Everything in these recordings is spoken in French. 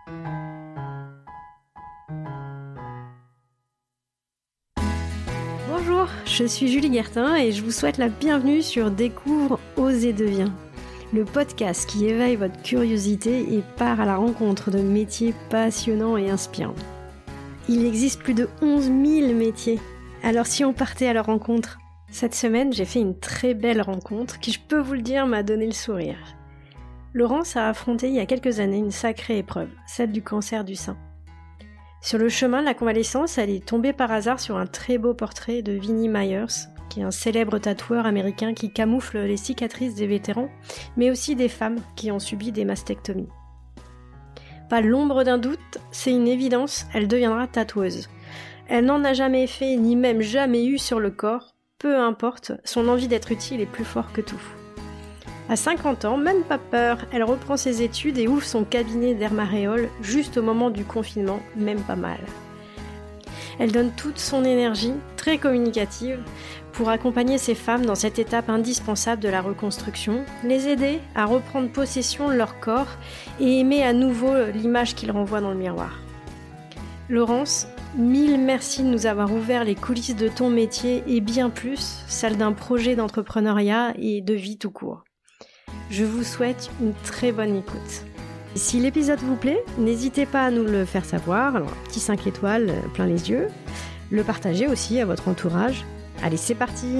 Bonjour, je suis Julie Guertin et je vous souhaite la bienvenue sur Découvre, Ose et Deviens, le podcast qui éveille votre curiosité et part à la rencontre de métiers passionnants et inspirants. Il existe plus de 11 000 métiers, alors si on partait à leur rencontre? Cette semaine, j'ai fait une très belle rencontre qui, je peux vous le dire, m'a donné le sourire. Laurence a affronté il y a quelques années une sacrée épreuve, celle du cancer du sein. Sur le chemin de la convalescence, elle est tombée par hasard sur un très beau portrait de Vinnie Myers, qui est un célèbre tatoueur américain qui camoufle les cicatrices des vétérans, mais aussi des femmes qui ont subi des mastectomies. Pas l'ombre d'un doute, c'est une évidence, elle deviendra tatoueuse. Elle n'en a jamais fait, ni même jamais eu sur le corps, peu importe, son envie d'être utile est plus fort que tout. À 50 ans, même pas peur, elle reprend ses études et ouvre son cabinet d'Hermaréole juste au moment du confinement, même pas mal. Elle donne toute son énergie, très communicative, pour accompagner ces femmes dans cette étape indispensable de la reconstruction, les aider à reprendre possession de leur corps et aimer à nouveau l'image qu'ils renvoient dans le miroir. Laurence, 1000 merci de nous avoir ouvert les coulisses de ton métier et bien plus, celles d'un projet d'entrepreneuriat et de vie tout court. Je vous souhaite une très bonne écoute. Si l'épisode vous plaît, n'hésitez pas à nous le faire savoir, alors un petit 5 étoiles plein les yeux, le partager aussi à votre entourage. Allez, c'est parti!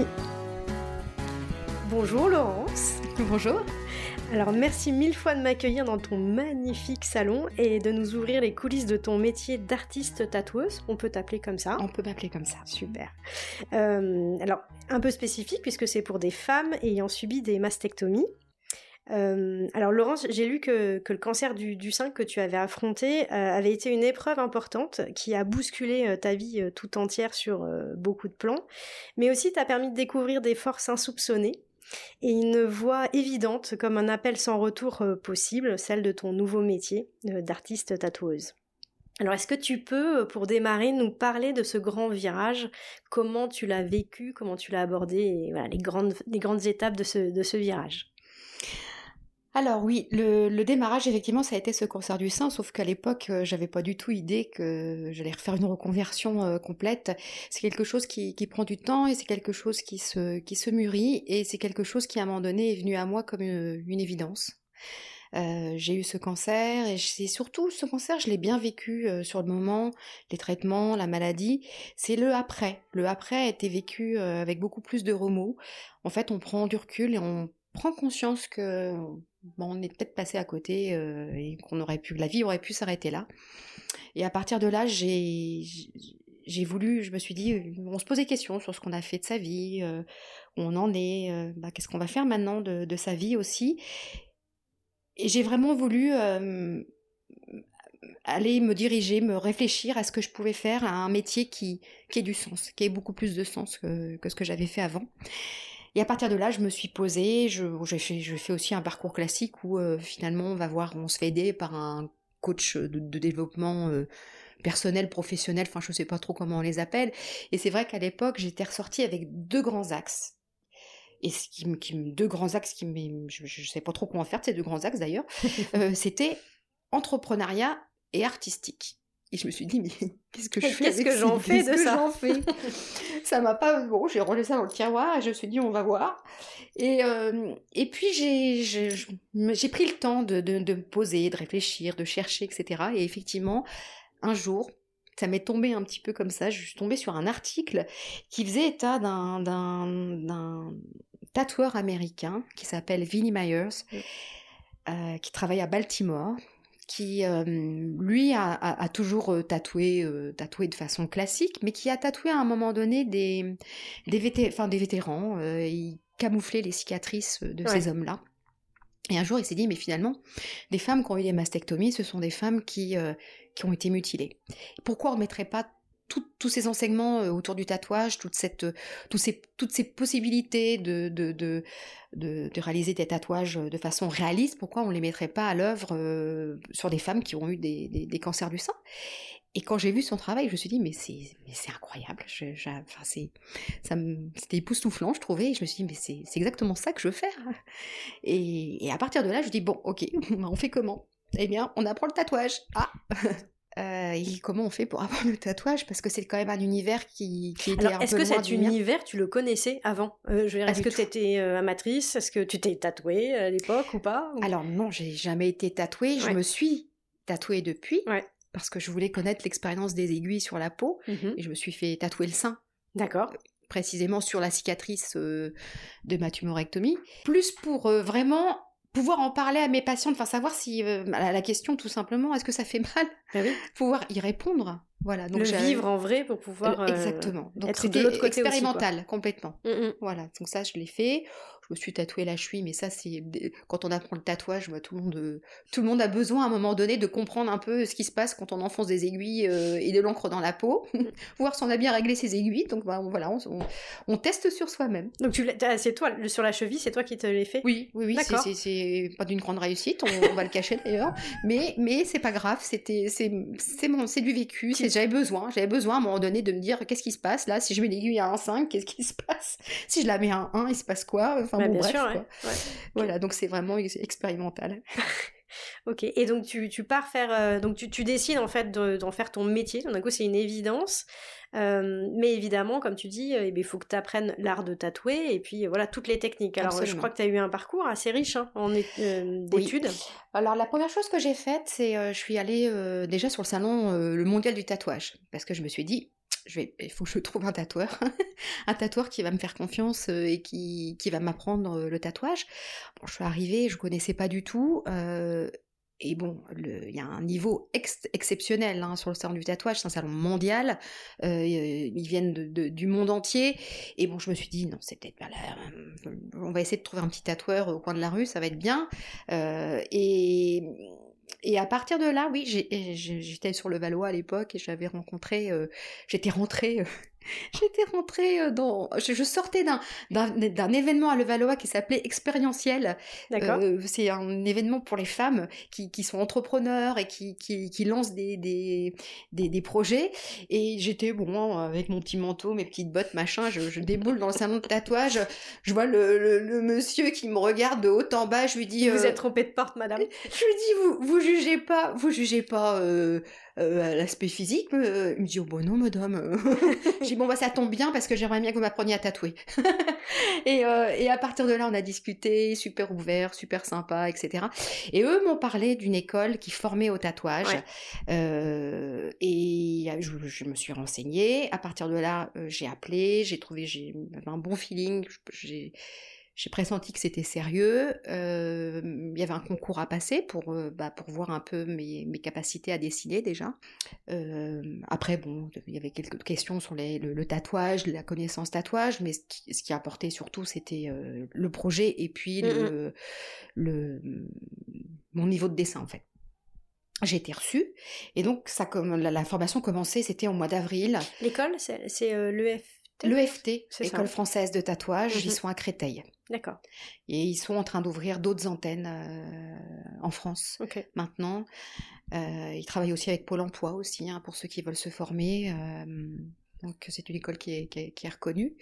Bonjour Laurence. Bonjour. Alors merci 1000 fois de m'accueillir dans ton magnifique salon et de nous ouvrir les coulisses de ton métier d'artiste tatoueuse. On peut t'appeler comme ça? On peut m'appeler comme ça. Super. Alors, un peu spécifique puisque c'est pour des femmes ayant subi des mastectomies. Alors Laurence, j'ai lu que le cancer du sein que tu avais affronté avait été une épreuve importante qui a bousculé ta vie tout entière sur beaucoup de plans, mais aussi t'a permis de découvrir des forces insoupçonnées et une voie évidente comme un appel sans retour possible, celle de ton nouveau métier d'artiste tatoueuse. Alors est-ce que tu peux, pour démarrer, nous parler de ce grand virage, comment tu l'as vécu, comment tu l'as abordé, et voilà, les grandes étapes de ce virage? Alors oui, le démarrage, effectivement, ça a été ce cancer du sein, sauf qu'à l'époque, j'avais pas du tout idée que j'allais refaire une reconversion complète. C'est quelque chose qui prend du temps et c'est quelque chose qui se mûrit et c'est quelque chose qui, à un moment donné, est venu à moi comme une évidence. J'ai eu ce cancer et c'est surtout ce cancer, je l'ai bien vécu sur le moment, les traitements, la maladie. C'est le après. Le après a été vécu avec beaucoup plus de remous. En fait, on prend du recul et on prend conscience que on est peut-être passé à côté et la vie aurait pu s'arrêter là. Et à partir de là, j'ai voulu, je me suis dit, on se pose des questions sur ce qu'on a fait de sa vie, où on en est, qu'est-ce qu'on va faire maintenant de sa vie aussi. Et j'ai vraiment voulu aller me diriger, me réfléchir à ce que je pouvais faire, à un métier qui ait du sens, qui ait beaucoup plus de sens que ce que j'avais fait avant. Et à partir de là, je me suis posée, j'ai fait aussi un parcours classique où finalement on se fait aider par un coach de développement personnel, professionnel, enfin je sais pas trop comment on les appelle. Et c'est vrai qu'à l'époque, j'étais ressortie avec 2 grands axes. Et je sais pas trop comment faire de ces 2 grands axes d'ailleurs, c'était entrepreneuriat et artistique. Et je me suis dit, mais qu'est-ce que je fais? Qu'est-ce que j'en fais de ça? Ça m'a pas... Bon, j'ai rangé ça dans le tiroir et je me suis dit, on va voir. Et puis, j'ai pris le temps de me poser, de réfléchir, de chercher, etc. Et effectivement, un jour, ça m'est tombé un petit peu comme ça, je suis tombée sur un article qui faisait état d'un tatoueur américain qui s'appelle Vinnie Myers, qui travaille à Baltimore, qui lui a toujours tatoué de façon classique, mais qui a tatoué à un moment donné des vétérans, il camouflait les cicatrices de ces hommes-là. Et un jour, il s'est dit, mais finalement, des femmes qui ont eu des mastectomies, ce sont des femmes qui ont été mutilées. Pourquoi on ne mettrait pas tous ces enseignements autour du tatouage, toutes ces possibilités de réaliser des tatouages de façon réaliste, pourquoi on ne les mettrait pas à l'œuvre sur des femmes qui ont eu des cancers du sein? Et quand j'ai vu son travail, je me suis dit, mais c'est incroyable. C'était époustouflant, je trouvais. Et je me suis dit, mais c'est exactement ça que je veux faire. Et à partir de là, je dis, bon, ok, on fait comment? Eh bien, on apprend le tatouage. Ah et comment on fait pour apprendre le tatouage? Parce que c'est quand même un univers qui était Alors, un est-ce peu que loin cet du mien. univers, tu le connaissais avant? Je veux dire, Pas est-ce du que tout. tu étais amatrice? Est-ce que tu t'es tatouée à l'époque ou pas? Alors non, j'ai jamais été tatouée. Je Ouais. me suis tatouée depuis Ouais. parce que je voulais connaître l'expérience des aiguilles sur la peau Mhm. et je me suis fait tatouer le sein, D'accord. précisément sur la cicatrice de ma tumorectomie. Plus pour vraiment pouvoir en parler à mes patientes, enfin savoir si à la question tout simplement, est-ce que ça fait mal? Ah oui. Pouvoir y répondre. Voilà, donc Le vivre en vrai pour pouvoir exactement. Donc être de c'était l'autre côté expérimental aussi, complètement. quoi. Mhm. Voilà, donc ça je l'ai fait. Je me suis tatouée la cheville, mais ça c'est quand on apprend le tatouage, bah, tout le monde a besoin à un moment donné de comprendre un peu ce qui se passe quand on enfonce des aiguilles et de l'encre dans la peau, voir si on a bien réglé ses aiguilles. Donc bah, voilà, on teste sur soi-même. Donc c'est toi, sur la cheville, c'est toi qui te l'as fait? Oui, D'accord. c'est pas d'une grande réussite, on va le cacher d'ailleurs, mais c'est pas grave, c'est du vécu, j'avais besoin à un moment donné de me dire qu'est-ce qui se passe là, si je mets l'aiguille à 1,5, qu'est-ce qui se passe, si je la mets à 1, il se passe quoi, enfin Bah, bon bien bref sûr, quoi. ouais. Voilà, donc c'est vraiment expérimental. Ok, et donc tu pars faire, donc tu décides en fait d'en faire ton métier, donc d'un coup c'est une évidence, mais évidemment comme tu dis, il faut que tu apprennes l'art de tatouer et puis voilà toutes les techniques. Alors je Absolument. crois que tu as eu un parcours assez riche en d'études. Oui. Alors la première chose que j'ai faite, c'est je suis allée déjà sur le salon le mondial du tatouage, parce que je me suis dit, il faut que je trouve un tatoueur, un tatoueur qui va me faire confiance et qui va m'apprendre le tatouage. Bon, je suis arrivée, je connaissais pas du tout. Et bon, il y a un niveau exceptionnel hein, sur le salon du tatouage, c'est un salon mondial, ils viennent du monde entier, et bon, je me suis dit, non, c'est peut-être pas là, on va essayer de trouver un petit tatoueur au coin de la rue, ça va être bien, et à partir de là, oui, j'étais sur le Valois à l'époque, et j'étais rentrée dans... Je sortais d'un événement à Levallois qui s'appelait Expérientiel. D'accord. C'est un événement pour les femmes qui sont entrepreneurs et qui lancent des projets. Et j'étais, bon, avec mon petit manteau, mes petites bottes, machin, je déboule dans le salon de tatouage. Je vois le monsieur qui me regarde de haut en bas. Je lui dis... Vous êtes trompée de porte, madame. Je lui dis, vous jugez pas l'aspect physique. Il me dit, oh bon non madame. Je dis, bon bah ça tombe bien parce que j'aimerais bien que vous m'appreniez à tatouer. et à partir de là on a discuté, super ouvert, super sympa, etc. Et eux m'ont parlé d'une école qui formait au tatouage. Ouais. Et je me suis renseignée. À partir de là j'ai appelé, j'ai un bon feeling, j'ai pressenti que c'était sérieux. Il y avait un concours à passer pour voir un peu mes capacités à dessiner déjà. Après, bon, il y avait quelques questions sur le tatouage, la connaissance tatouage, mais ce qui importait surtout, c'était le projet et puis mon niveau de dessin, en fait. J'ai été reçue, et donc la formation commençait, c'était au mois d'avril. L'école, c'est l'EFT? L'EFT, École française de tatouage, ils sont à Créteil. D'accord. Et ils sont en train d'ouvrir d'autres antennes en France maintenant. Ils travaillent aussi avec Pôle emploi aussi, hein, pour ceux qui veulent se former. Donc c'est une école qui est reconnue.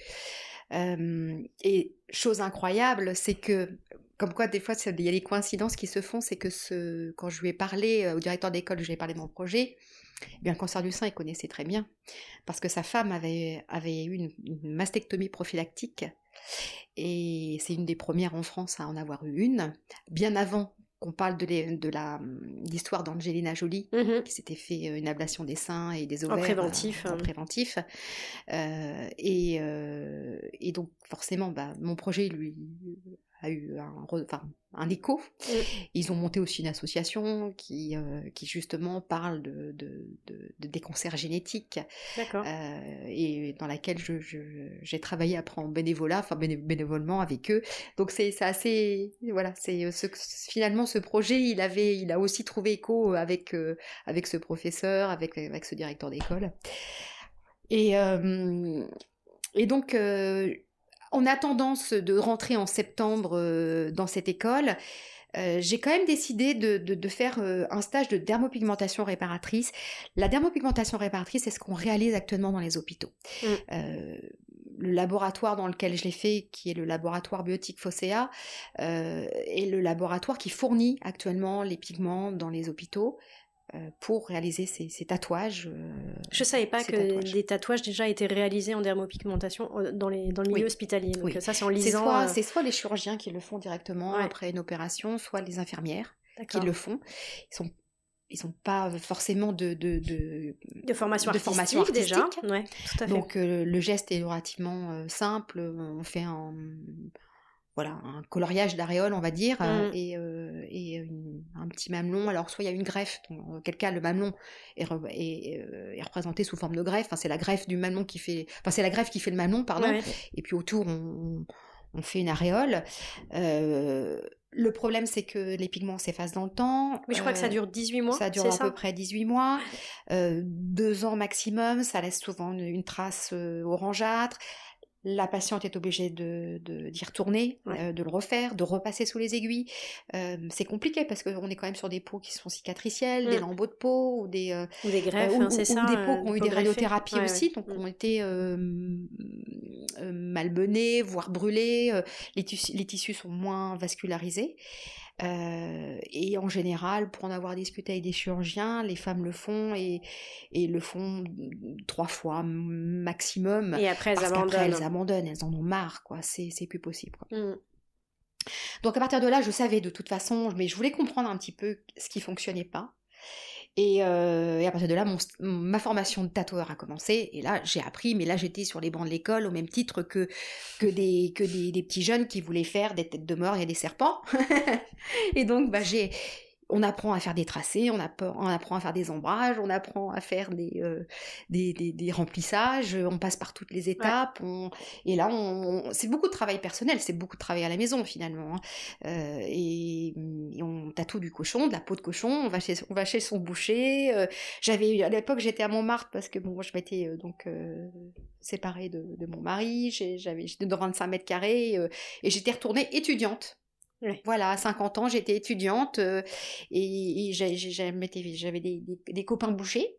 Et chose incroyable, c'est que, comme quoi des fois il y a des coïncidences qui se font, c'est que quand je lui ai parlé au directeur d'école, je lui ai parlé de mon projet, eh bien, le cancer du sein, il connaissait très bien, parce que sa femme avait eu une mastectomie prophylactique, et c'est une des premières en France à en avoir eu une, bien avant qu'on parle de l'histoire d'Angelina Jolie, qui s'était fait une ablation des seins et des ovaires en préventif. Et donc forcément, mon projet lui a eu un écho. Ils ont monté aussi une association qui justement parle des cancers génétiques. D'accord. Et dans laquelle j'ai travaillé après en bénévolat, bénévolement avec eux. Donc c'est assez, voilà, finalement ce projet, il a aussi trouvé écho avec ce professeur, avec ce directeur d'école. Et donc en attendant de rentrer en septembre dans cette école, j'ai quand même décidé de faire un stage de dermopigmentation réparatrice. La dermopigmentation réparatrice, c'est ce qu'on réalise actuellement dans les hôpitaux. le laboratoire dans lequel je l'ai fait, qui est le laboratoire biotique Fossea, est le laboratoire qui fournit actuellement les pigments dans les hôpitaux pour réaliser ces tatouages. Je savais pas que des tatouages déjà étaient réalisés en dermopigmentation dans le milieu hospitalier. Donc ça, c'est en lisant. C'est soit les chirurgiens qui le font directement après une opération, soit les infirmières qui le font. Ils sont pas forcément de formation artistique déjà. Ouais, tout à fait. Donc le geste est relativement simple. On fait un coloriage d'aréole, on va dire, et un petit mamelon. Alors, soit il y a une greffe, dans quel cas le mamelon est représenté sous forme de greffe. Enfin, c'est la greffe du mamelon qui fait... Enfin, c'est la greffe qui fait le mamelon, pardon. Ouais. Et puis autour, on fait une aréole. Le problème, c'est que les pigments s'effacent dans le temps. Oui, je crois que ça dure 18 mois. Ça dure à peu près 18 mois. 2 ans maximum. Ça laisse souvent une trace orangeâtre. La patiente est obligée d'y retourner, de le refaire, de repasser sous les aiguilles. C'est compliqué parce qu'on est quand même sur des peaux qui sont cicatricielles, des lambeaux de peau ou des greffes, c'est ça. Ou des peaux qui ont eu des radiothérapies aussi, donc ont été malmenées, voire brûlées. Les tissus sont moins vascularisés. Et en général, pour en avoir discuté avec des chirurgiens, les femmes le font et le font 3 fois maximum. Et après, elles abandonnent, elles en ont marre, quoi. C'est plus possible, quoi. Donc à partir de là, je savais de toute façon, mais je voulais comprendre un petit peu ce qui fonctionnait pas. Et à partir de là, ma formation de tatoueur a commencé. Et là, j'ai appris, mais là, j'étais sur les bancs de l'école au même titre que des petits jeunes qui voulaient faire des têtes de mort et des serpents. Et donc, on apprend à faire des tracés, on apprend à faire des ombrages, on apprend à faire des remplissages, on passe par toutes les étapes. Et là, c'est beaucoup de travail personnel, c'est beaucoup de travail à la maison finalement. Et on tatoue du cochon, de la peau de cochon, on va chez son boucher. À l'époque, j'étais à Montmartre parce que je m'étais séparée de mon mari, j'étais dans 25 mètres carrés et j'étais retournée étudiante. Ouais. Voilà, à 50 ans, j'étais étudiante et j'avais des copains bouchers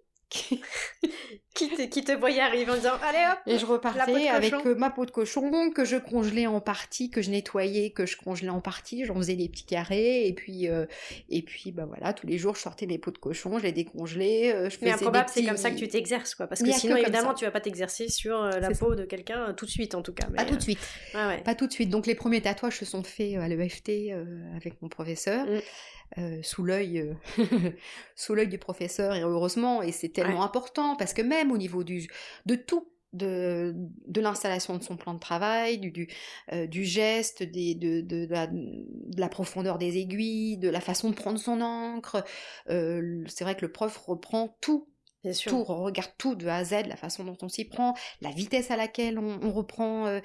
qui te voyaient arriver en disant allez hop, et je repartais avec ma peau de cochon que je congelais en partie, que je nettoyais, que je congelais en partie, j'en faisais des petits carrés et puis voilà, tous les jours je sortais mes peaux de cochon, je les décongelais, mais improbable, c'est comme ça que tu t'exerces, quoi, parce que sinon évidemment tu vas pas t'exercer sur la peau de quelqu'un tout de suite, en tout cas. Pas tout de suite. Pas tout de suite. Donc les premiers tatouages se sont faits à l'EFT avec mon professeur. Sous l'œil du professeur, et heureusement, et c'est tellement important parce que même au niveau de l'installation de son plan de travail, du geste, de la profondeur des aiguilles, de la façon de prendre son encre, c'est vrai que le prof reprend tout. Bien sûr. Tout, on regarde tout de A à Z, la façon dont on s'y prend, la vitesse à laquelle on reprend,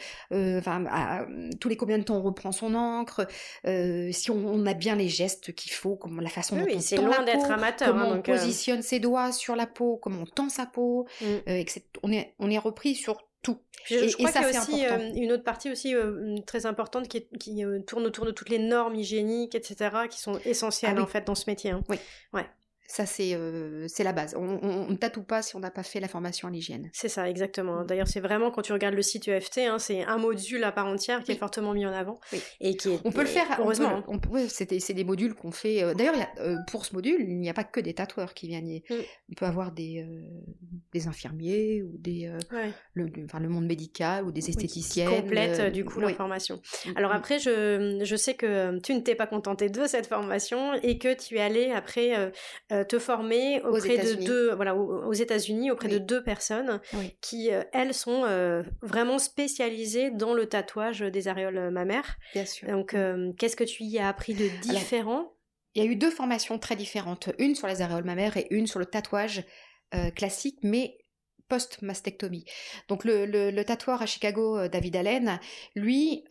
tous les combien de temps on reprend son encre, si on a bien les gestes qu'il faut, la façon dont on tend la peau, amateur, comment on positionne ses doigts sur la peau, comment on tend sa peau, on est repris sur tout. Je crois qu'il y a aussi une autre partie aussi très importante qui tourne autour de toutes les normes hygiéniques, etc., qui sont essentielles en fait dans ce métier. Hein. Oui. Ouais. Ça, c'est la base. On ne tatoue pas si on n'a pas fait la formation à l'hygiène. C'est ça, exactement. D'ailleurs, c'est vraiment, quand tu regardes le site EFT, c'est un module à part entière qui est fortement mis en avant. Oui. Et on peut le faire, heureusement. C'est des modules qu'on fait. D'ailleurs, pour ce module, il n'y a pas que des tatoueurs qui viennent. On peut avoir des infirmiers ou le monde médical ou des esthéticiennes. Qui complètent du coup leur formation. Alors après, je sais que tu ne t'es pas contentée de cette formation et que tu es allée après... te former auprès aux États-Unis auprès de 2 personnes qui elles sont vraiment spécialisées dans le tatouage des aréoles mammaires. Bien sûr. Donc qu'est-ce que tu y as appris de différent? Il y a eu 2 formations très différentes, une sur les aréoles mammaires et une sur le tatouage classique, mais post-mastectomie. Donc le tatoueur à Chicago, David Allen, lui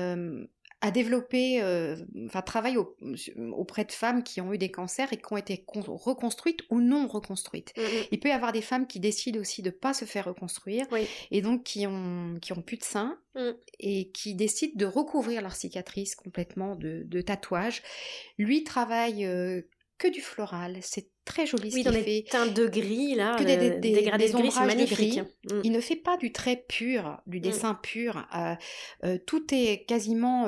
a développé, travaille auprès de femmes qui ont eu des cancers et qui ont été reconstruites ou non reconstruites. Il peut y avoir des femmes qui décident aussi de ne pas se faire reconstruire et donc qui ont plus de seins et qui décident de recouvrir leur cicatrice complètement de tatouage. Lui travaille que du floral, c'est très joli. Oui, dans des teintes de gris, là, que dégradés des de gris, c'est ombrages de magnifique. gris. Il ne fait pas du trait pur, du dessin pur. Tout est quasiment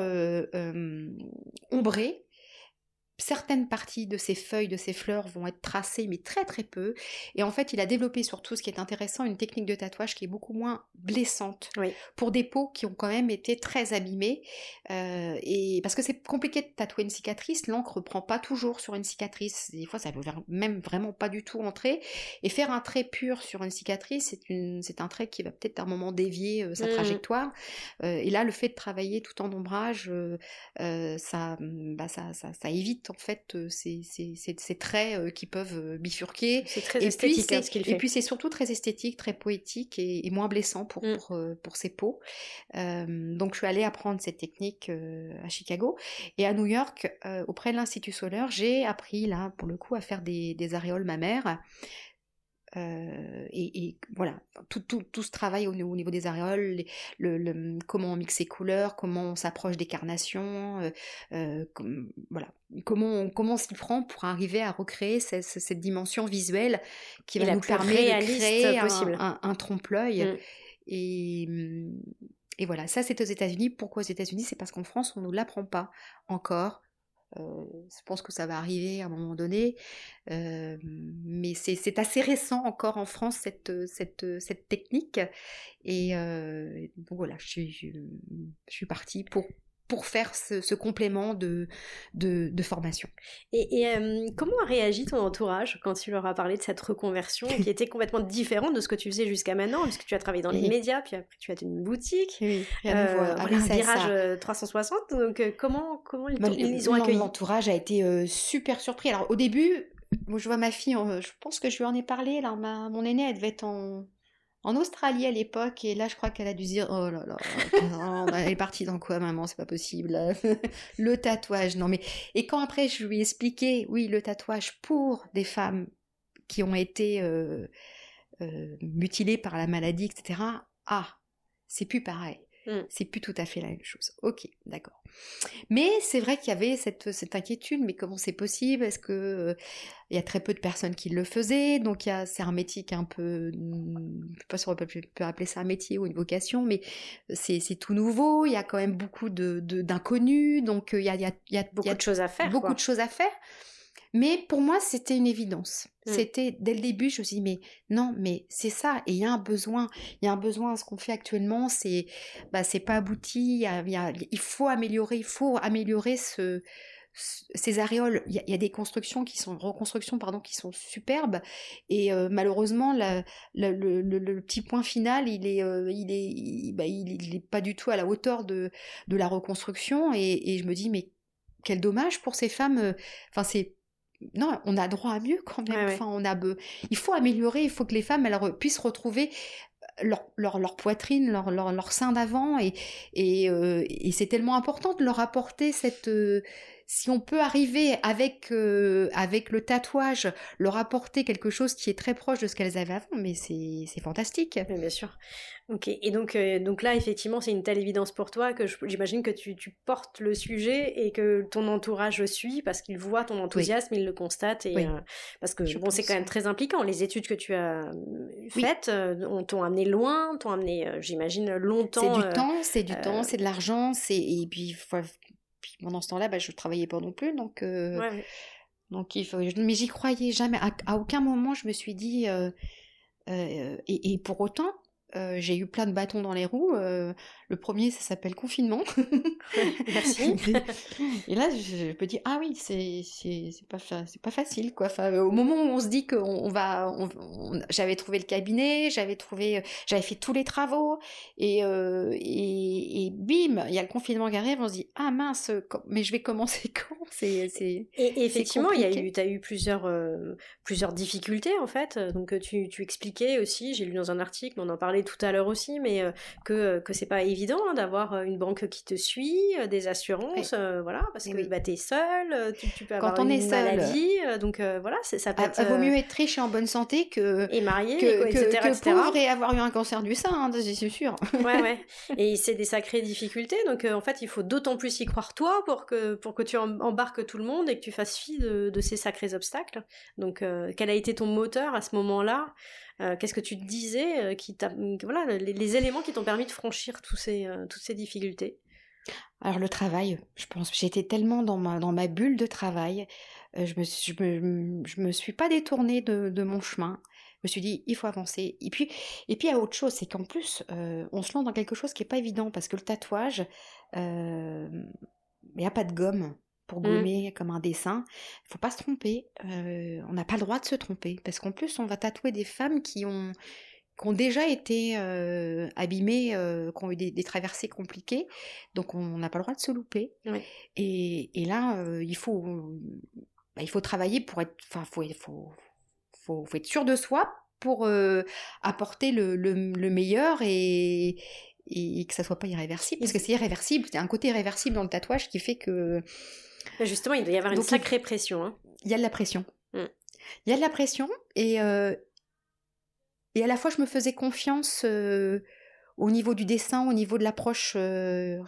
ombré. Certaines parties de ces feuilles, de ces fleurs vont être tracées, mais très très peu. Et en fait, il a développé surtout, ce qui est intéressant, une technique de tatouage qui est beaucoup moins blessante pour des peaux qui ont quand même été très abîmées. Et parce que c'est compliqué de tatouer une cicatrice, l'encre ne prend pas toujours sur une cicatrice. Des fois, ça peut même vraiment pas du tout entrer. Et faire un trait pur sur une cicatrice, c'est un trait qui va peut-être à un moment dévier sa trajectoire. Et là, le fait de travailler tout en ombrage, ça évite en fait ces traits qui peuvent bifurquer. C'est très esthétique ce qu'il fait. Et puis c'est surtout très esthétique, très poétique et moins blessant pour ses peaux. Donc je suis allée apprendre cette technique à Chicago. Et à New York, auprès de l'Institut Soler, j'ai appris là pour le coup à faire des aréoles mammaires. Et voilà, tout ce travail au niveau des aréoles, comment on mixe les couleurs, comment on s'approche des carnations, voilà, comment on s'y prend pour arriver à recréer cette dimension visuelle qui va nous permettre de créer un trompe-l'œil. Et voilà, ça c'est aux États-Unis. Pourquoi aux États-Unis? C'est parce qu'en France, on ne nous l'apprend pas encore. Je pense que ça va arriver à un moment donné, mais c'est assez récent encore en France cette technique. Et donc voilà, je suis partie pour faire ce complément de formation. Et comment a réagi ton entourage quand tu leur as parlé de cette reconversion qui était complètement différente de ce que tu faisais jusqu'à maintenant, puisque tu as travaillé dans les médias, puis après tu as une boutique, un virage 360, donc comment ils ont accueilli? L'entourage a été super surpris. Alors au début, moi je vois ma fille, je pense que je lui en ai parlé, là, mon aînée elle devait être en Australie à l'époque, et là je crois qu'elle a dû se dire oh là là, elle est partie dans quoi maman, c'est pas possible. Le tatouage, non mais. Et quand après je lui ai expliqué, oui, le tatouage pour des femmes qui ont été mutilées par la maladie, etc. C'est plus pareil. C'est plus tout à fait la même chose. Ok, d'accord. Mais c'est vrai qu'il y avait cette inquiétude, mais comment c'est possible? Est-ce que il y a très peu de personnes qui le faisaient, donc c'est un métier qui est un peu, je ne sais pas si on peut appeler ça un métier ou une vocation, mais c'est tout nouveau, il y a quand même beaucoup d'inconnus, donc il y a beaucoup de choses à faire. Beaucoup de choses à faire. Mais pour moi, c'était une évidence. C'était, dès le début, je me suis dit, mais non, mais c'est ça. Et il y a un besoin. Il y a un besoin à ce qu'on fait actuellement. C'est pas abouti. Il faut améliorer ces aréoles. Il y a des reconstructions qui sont superbes. Et malheureusement, le petit point final, il est pas du tout à la hauteur de la reconstruction. Et je me dis, mais quel dommage pour ces femmes. Non, on a droit à mieux quand même. Ouais. Enfin, il faut améliorer, il faut que les femmes elles puissent retrouver leur poitrine, leur sein d'avant, et c'est tellement important de leur apporter si on peut arriver avec le tatouage, leur apporter quelque chose qui est très proche de ce qu'elles avaient avant, mais c'est fantastique. Oui, bien sûr. Ok, et donc là, effectivement, c'est une telle évidence pour toi que j'imagine que tu portes le sujet et que ton entourage suit parce qu'il voit ton enthousiasme, il le constate, et parce que c'est quand même très impliquant. Les études que tu as faites t'ont amené loin, t'ont amené, j'imagine, longtemps. C'est du temps, c'est de l'argent, et puis pendant ce temps-là, je ne travaillais pas non plus, donc mais j'y croyais jamais. À aucun moment, je me suis dit... et pour autant... j'ai eu plein de bâtons dans les roues. Le premier, ça s'appelle confinement. Merci. Et là, je me dis, ah oui, c'est pas facile, quoi. Enfin, au moment où on se dit j'avais trouvé le cabinet, j'avais fait tous les travaux, et bim, il y a le confinement qui arrive, on se dit, ah mince, mais je vais commencer quand? Et effectivement, t'as eu plusieurs difficultés, en fait. Donc, tu expliquais aussi, j'ai lu dans un article, on en parlait parlé tout à l'heure aussi, mais que c'est pas évident d'avoir une banque qui te suit, des assurances, voilà, parce que bah, t'es seule, tu peux avoir Quand on est une seul, maladie, donc voilà, ça peut être... vaut mieux être riche et en bonne santé et mariée, que etc. pauvre et avoir eu un cancer du sein, hein, c'est sûr. Ouais. Et c'est des sacrées difficultés, donc en fait, il faut d'autant plus y croire toi pour que tu embarques tout le monde et que tu fasses fi de ces sacrés obstacles. Donc, quel a été ton moteur à ce moment-là? Qu'est-ce que tu te disais voilà, les éléments qui t'ont permis de franchir toutes ces difficultés? Alors le travail, je pense, j'étais tellement dans ma bulle de travail, je me suis pas détournée de mon chemin. Je me suis dit, il faut avancer. Et puis il y a autre chose, c'est qu'en plus, on se lance dans quelque chose qui est pas évident, parce que le tatouage, il n'y a pas de gomme pour gommer comme un dessin. Il faut pas se tromper, on n'a pas le droit de se tromper, parce qu'en plus, on va tatouer des femmes qui ont déjà été abîmées, qui ont eu des traversées compliquées, donc on n'a pas le droit de se louper. Ouais. Et là, il faut travailler pour être, enfin, faut être sûr de soi pour apporter le meilleur et que ça soit pas irréversible, parce que c'est irréversible, il y a un côté irréversible dans le tatouage qui fait que... Justement, il doit y avoir une sacrée pression. Hein. Il y a de la pression. Il y a de la pression, et à la fois je me faisais confiance au niveau du dessin, au niveau de l'approche du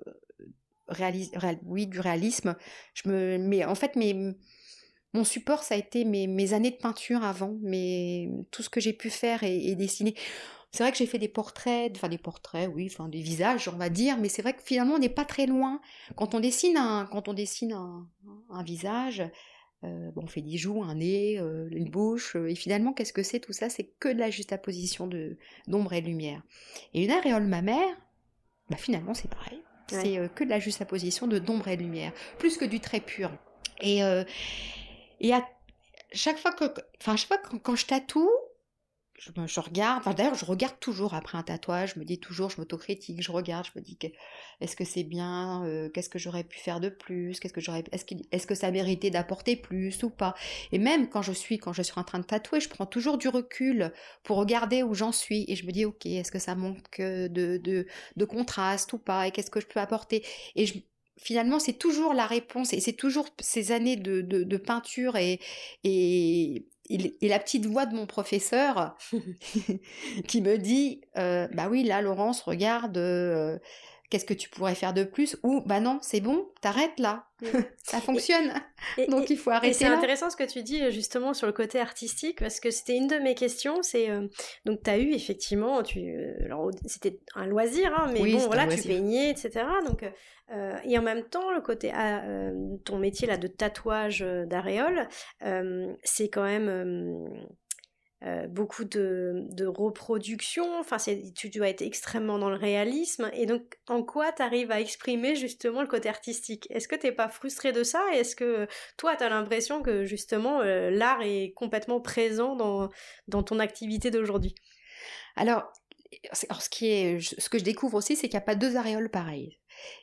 réalisme. Mais en fait, mon support, ça a été mes années de peinture avant, tout ce que j'ai pu faire et dessiner. C'est vrai que j'ai fait des portraits, des visages, on va dire, mais c'est vrai que finalement, on n'est pas très loin. Quand on dessine un visage, on fait des joues, un nez, une bouche, et finalement, qu'est-ce que c'est tout ça? C'est que de la juxtaposition d'ombre et de lumière. Et une aréole mammaire, bah finalement, c'est pareil. Ouais. C'est que de la juxtaposition d'ombre et de lumière, plus que du trait pur. Et à chaque fois quand je tatoue, je regarde, d'ailleurs je regarde toujours après un tatouage, je me dis toujours, je m'autocritique, je regarde, je me dis est-ce que c'est bien, qu'est-ce que j'aurais pu faire de plus, est-ce que ça méritait d'apporter plus ou pas. Et même quand je suis en train de tatouer, je prends toujours du recul pour regarder où j'en suis, et je me dis ok, est-ce que ça manque de contraste ou pas, et qu'est-ce que je peux apporter. Et finalement, c'est toujours la réponse, et c'est toujours ces années de peinture et la petite voix de mon professeur qui me dit bah oui, là Laurence, regarde, qu'est-ce que tu pourrais faire de plus, ou bah non, c'est bon, t'arrêtes là. Ça fonctionne. Donc il faut arrêter. Et c'est intéressant ce que tu dis justement sur le côté artistique, parce que c'était une de mes questions. C'est donc t'as eu effectivement, alors c'était un loisir, hein, mais oui, bon voilà, tu peignais, etc. Donc et en même temps le côté ton métier là de tatouage d'aréole, c'est quand même beaucoup de reproduction, enfin tu dois être extrêmement dans le réalisme, et donc en quoi tu arrives à exprimer justement le côté artistique? Est-ce que t'es pas frustré de ça, et est-ce que toi t'as l'impression que justement l'art est complètement présent dans ton activité d'aujourd'hui? Alors ce que je découvre aussi, c'est qu'il n'y a pas deux aréoles pareilles,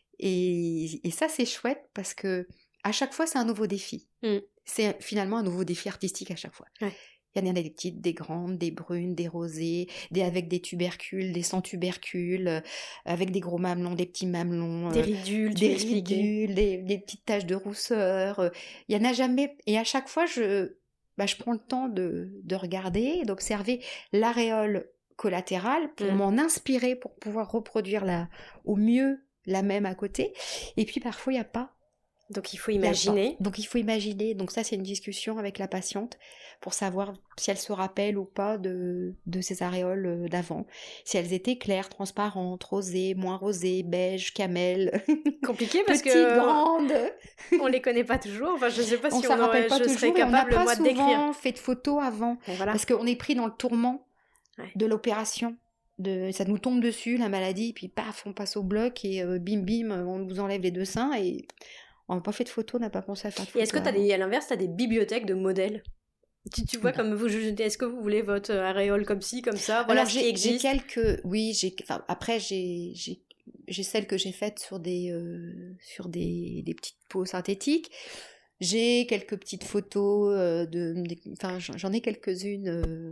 et ça c'est chouette, parce que à chaque fois c'est un nouveau défi. C'est finalement un nouveau défi artistique à chaque fois. Ouais. Il y en a des petites, des grandes, des brunes, des rosées, avec des tubercules, des sans tubercules, avec des gros mamelons, des petits mamelons, des ridules, des petites taches de rousseur. Il y en a jamais. Et à chaque fois, je prends le temps de regarder, d'observer l'aréole collatérale pour m'en inspirer, pour pouvoir reproduire au mieux la même à côté. Et puis parfois, il n'y a pas. Donc il faut imaginer. Donc ça, c'est une discussion avec la patiente pour savoir si elle se rappelle ou pas de ces aréoles d'avant. Si elles étaient claires, transparentes, rosées, moins rosées, beige, camel. Compliqué parce petites, que grandes. On les connaît pas toujours. Enfin, je sais pas si je serais capable moi de décrire. On n'a pas souvent fait de photos avant, voilà. Parce qu'on est pris dans le tourment de l'opération. Ça nous tombe dessus, la maladie, et puis paf, on passe au bloc, et bim bim, on nous enlève les deux seins, et on n'a pas fait de photos, on n'a pas pensé à faire de photos. Et est-ce que à l'inverse, tu as des bibliothèques de modèles? Tu vois, comme vous, est-ce que vous voulez votre aréole comme ci, comme ça? Voilà. Alors, j'ai quelques... Oui, après, j'ai celles que j'ai faites sur des petites peaux synthétiques. J'ai quelques petites photos j'en ai quelques-unes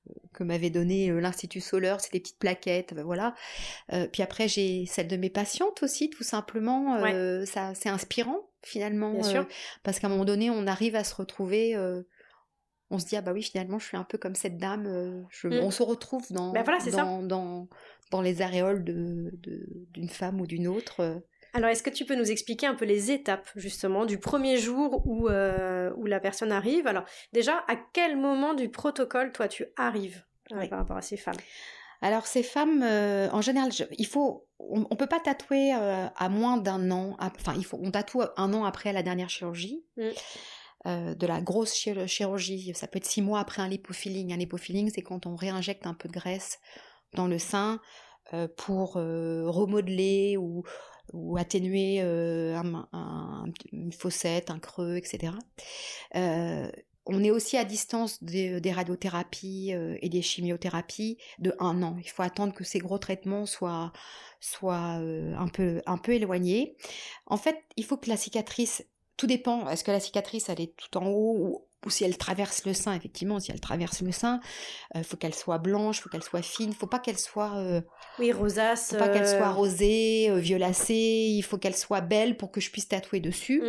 que m'avait donné l'Institut Soler, c'est des petites plaquettes, voilà. Puis après, j'ai celle de mes patientes aussi, tout simplement. Ça, c'est inspirant, finalement. Bien sûr. Parce qu'à un moment donné, on arrive à se retrouver... on se dit, ah bah oui, finalement, je suis un peu comme cette dame. On se retrouve dans les aréoles d'une femme ou d'une autre. Alors, est-ce que tu peux nous expliquer un peu les étapes, justement, du premier jour où la personne arrive? Alors, déjà, à quel moment du protocole, toi, tu arrives par rapport à ces femmes? Alors, ces femmes, en général, on peut pas tatouer à moins d'1 an. On tatoue 1 an après la dernière chirurgie. De la grosse chirurgie, ça peut être 6 mois après un lipofilling. Un lipofilling, c'est quand on réinjecte un peu de graisse dans le sein pour remodeler ou atténuer une fossette, un creux, etc. On est aussi à distance des radiothérapies et des chimiothérapies de 1 an. Il faut attendre que ces gros traitements soient un peu éloignés. En fait, il faut que la cicatrice... Tout dépend, est-ce que la cicatrice, elle est tout en haut ou si elle traverse le sein, effectivement, si elle traverse le sein, il faut qu'elle soit blanche, il faut qu'elle soit fine, il ne faut pas qu'elle soit... rosace. Il ne faut pas qu'elle soit rosée, violacée, il faut qu'elle soit belle pour que je puisse tatouer dessus.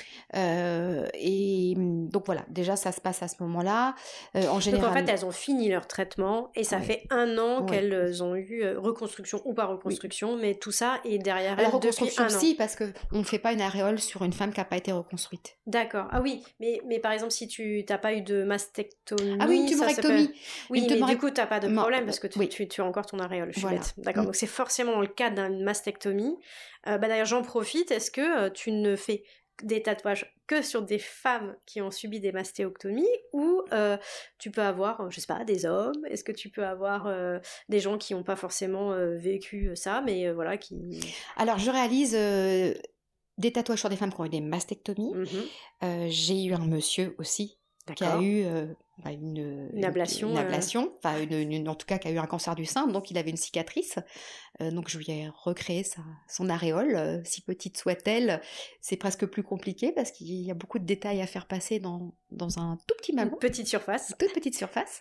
Et donc voilà, déjà ça se passe à ce moment-là. En général... Donc en fait, elles ont fini leur traitement et ça fait 1 an qu'elles ont eu reconstruction ou pas reconstruction, mais tout ça est derrière elles depuis 1 an. Si, parce qu'on ne fait pas une aréole sur une femme qui n'a pas été reconstruite. D'accord. Ah oui, mais par exemple, si tu n'as pas eu de mastectomie... Ah oui, une tumorectomie. Oui, mais du coup, tu n'as pas de problème parce que tu as encore ton aréole, je suis bête. D'accord, donc c'est forcément dans le cadre d'une mastectomie. D'ailleurs, j'en profite, est-ce que tu ne fais des tatouages que sur des femmes qui ont subi des mastéoctomies ou tu peux avoir, je sais pas, des hommes? Est-ce que tu peux avoir des gens qui n'ont pas forcément vécu ça, mais voilà, qui... Alors, je réalise des tatouages sur des femmes qui ont eu des mastectomies. J'ai eu un monsieur aussi qui a eu une ablation, en tout cas qui a eu un cancer du sein, donc il avait une cicatrice. Donc je lui ai recréé son aréole, si petite soit-elle. C'est presque plus compliqué parce qu'il y a beaucoup de détails à faire passer dans un tout petit mamelon. Toute petite surface.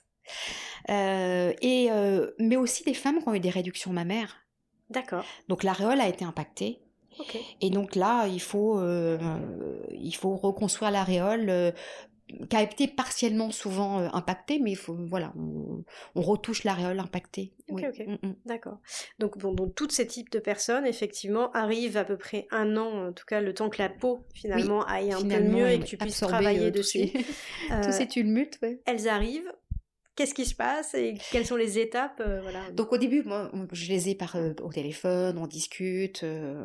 Mais aussi des femmes qui ont eu des réductions mammaires. D'accord. Donc l'aréole a été impactée. Okay. Et donc là, il faut reconstruire l'aréole qui a été partiellement souvent impactée, mais il faut, voilà, on retouche l'aréole impactée. Ok. D'accord. Donc, tous ces types de personnes, effectivement, arrivent à peu près 1 an, en tout cas, le temps que la peau, finalement, aille un peu mieux et que tu puisses travailler dessus. Tous ces tumultes, Elles arrivent. Qu'est-ce qui se passe et quelles sont les étapes voilà. Donc au début, moi, je les ai au téléphone, on discute,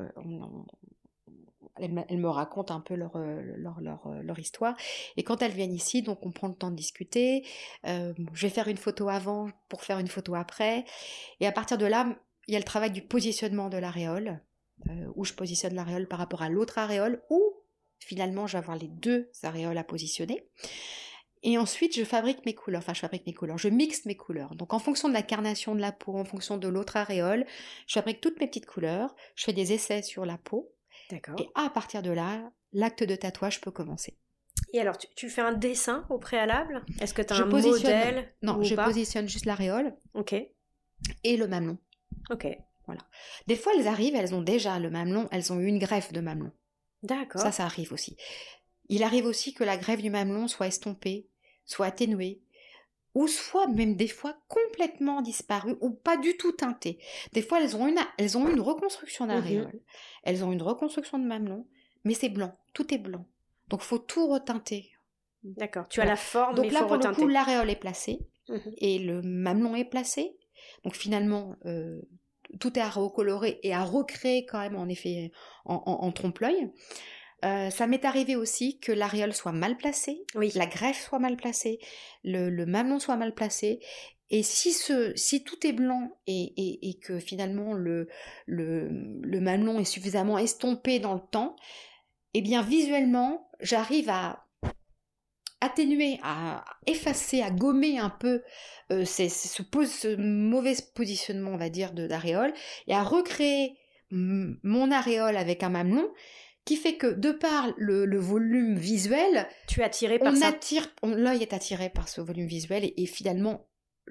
elles me racontent un peu leur histoire. Et quand elles viennent ici, donc on prend le temps de discuter. Je vais faire une photo avant pour faire une photo après. Et à partir de là, il y a le travail du positionnement de l'aréole, où je positionne l'aréole par rapport à l'autre aréole, où finalement je vais avoir les 2 aréoles à positionner. Et ensuite, je fabrique mes couleurs, je mixe mes couleurs. Donc en fonction de la carnation de la peau, en fonction de l'autre aréole, je fabrique toutes mes petites couleurs, je fais des essais sur la peau. D'accord. Et à partir de là, l'acte de tatouage peut commencer. Et alors, tu fais un dessin au préalable? Est-ce que tu as un modèle? Non, je positionne juste l'aréole. Ok. Et le mamelon. Ok. Voilà. Des fois, elles arrivent, elles ont déjà le mamelon, elles ont eu une greffe de mamelon. D'accord. Ça arrive aussi. Il arrive aussi que la greffe du mamelon soit estompée, soit atténuée, ou soit même des fois complètement disparue, ou pas du tout teintée. Des fois, elles ont une reconstruction d'aréole, elles ont une reconstruction de mamelon, mais c'est blanc, tout est blanc. Donc, il faut tout reteinter. D'accord, tu as la forme, donc mais là, faut reteinter. Donc là, pour le coup, l'aréole est placée, et le mamelon est placé. Donc finalement, tout est à recolorer et à recréer quand même, en effet, en trompe-l'œil. Ça m'est arrivé aussi que l'aréole soit mal placée, la greffe soit mal placée, le mamelon soit mal placé, et si tout est blanc et que finalement le mamelon est suffisamment estompé dans le temps, eh bien visuellement, j'arrive à atténuer, à effacer, à gommer un peu ce mauvais positionnement, on va dire, de l'aréole, et à recréer mon aréole avec un mamelon, qui fait que, de par le volume visuel, tu es attiré par ça. L'œil est attiré par ce volume visuel et finalement,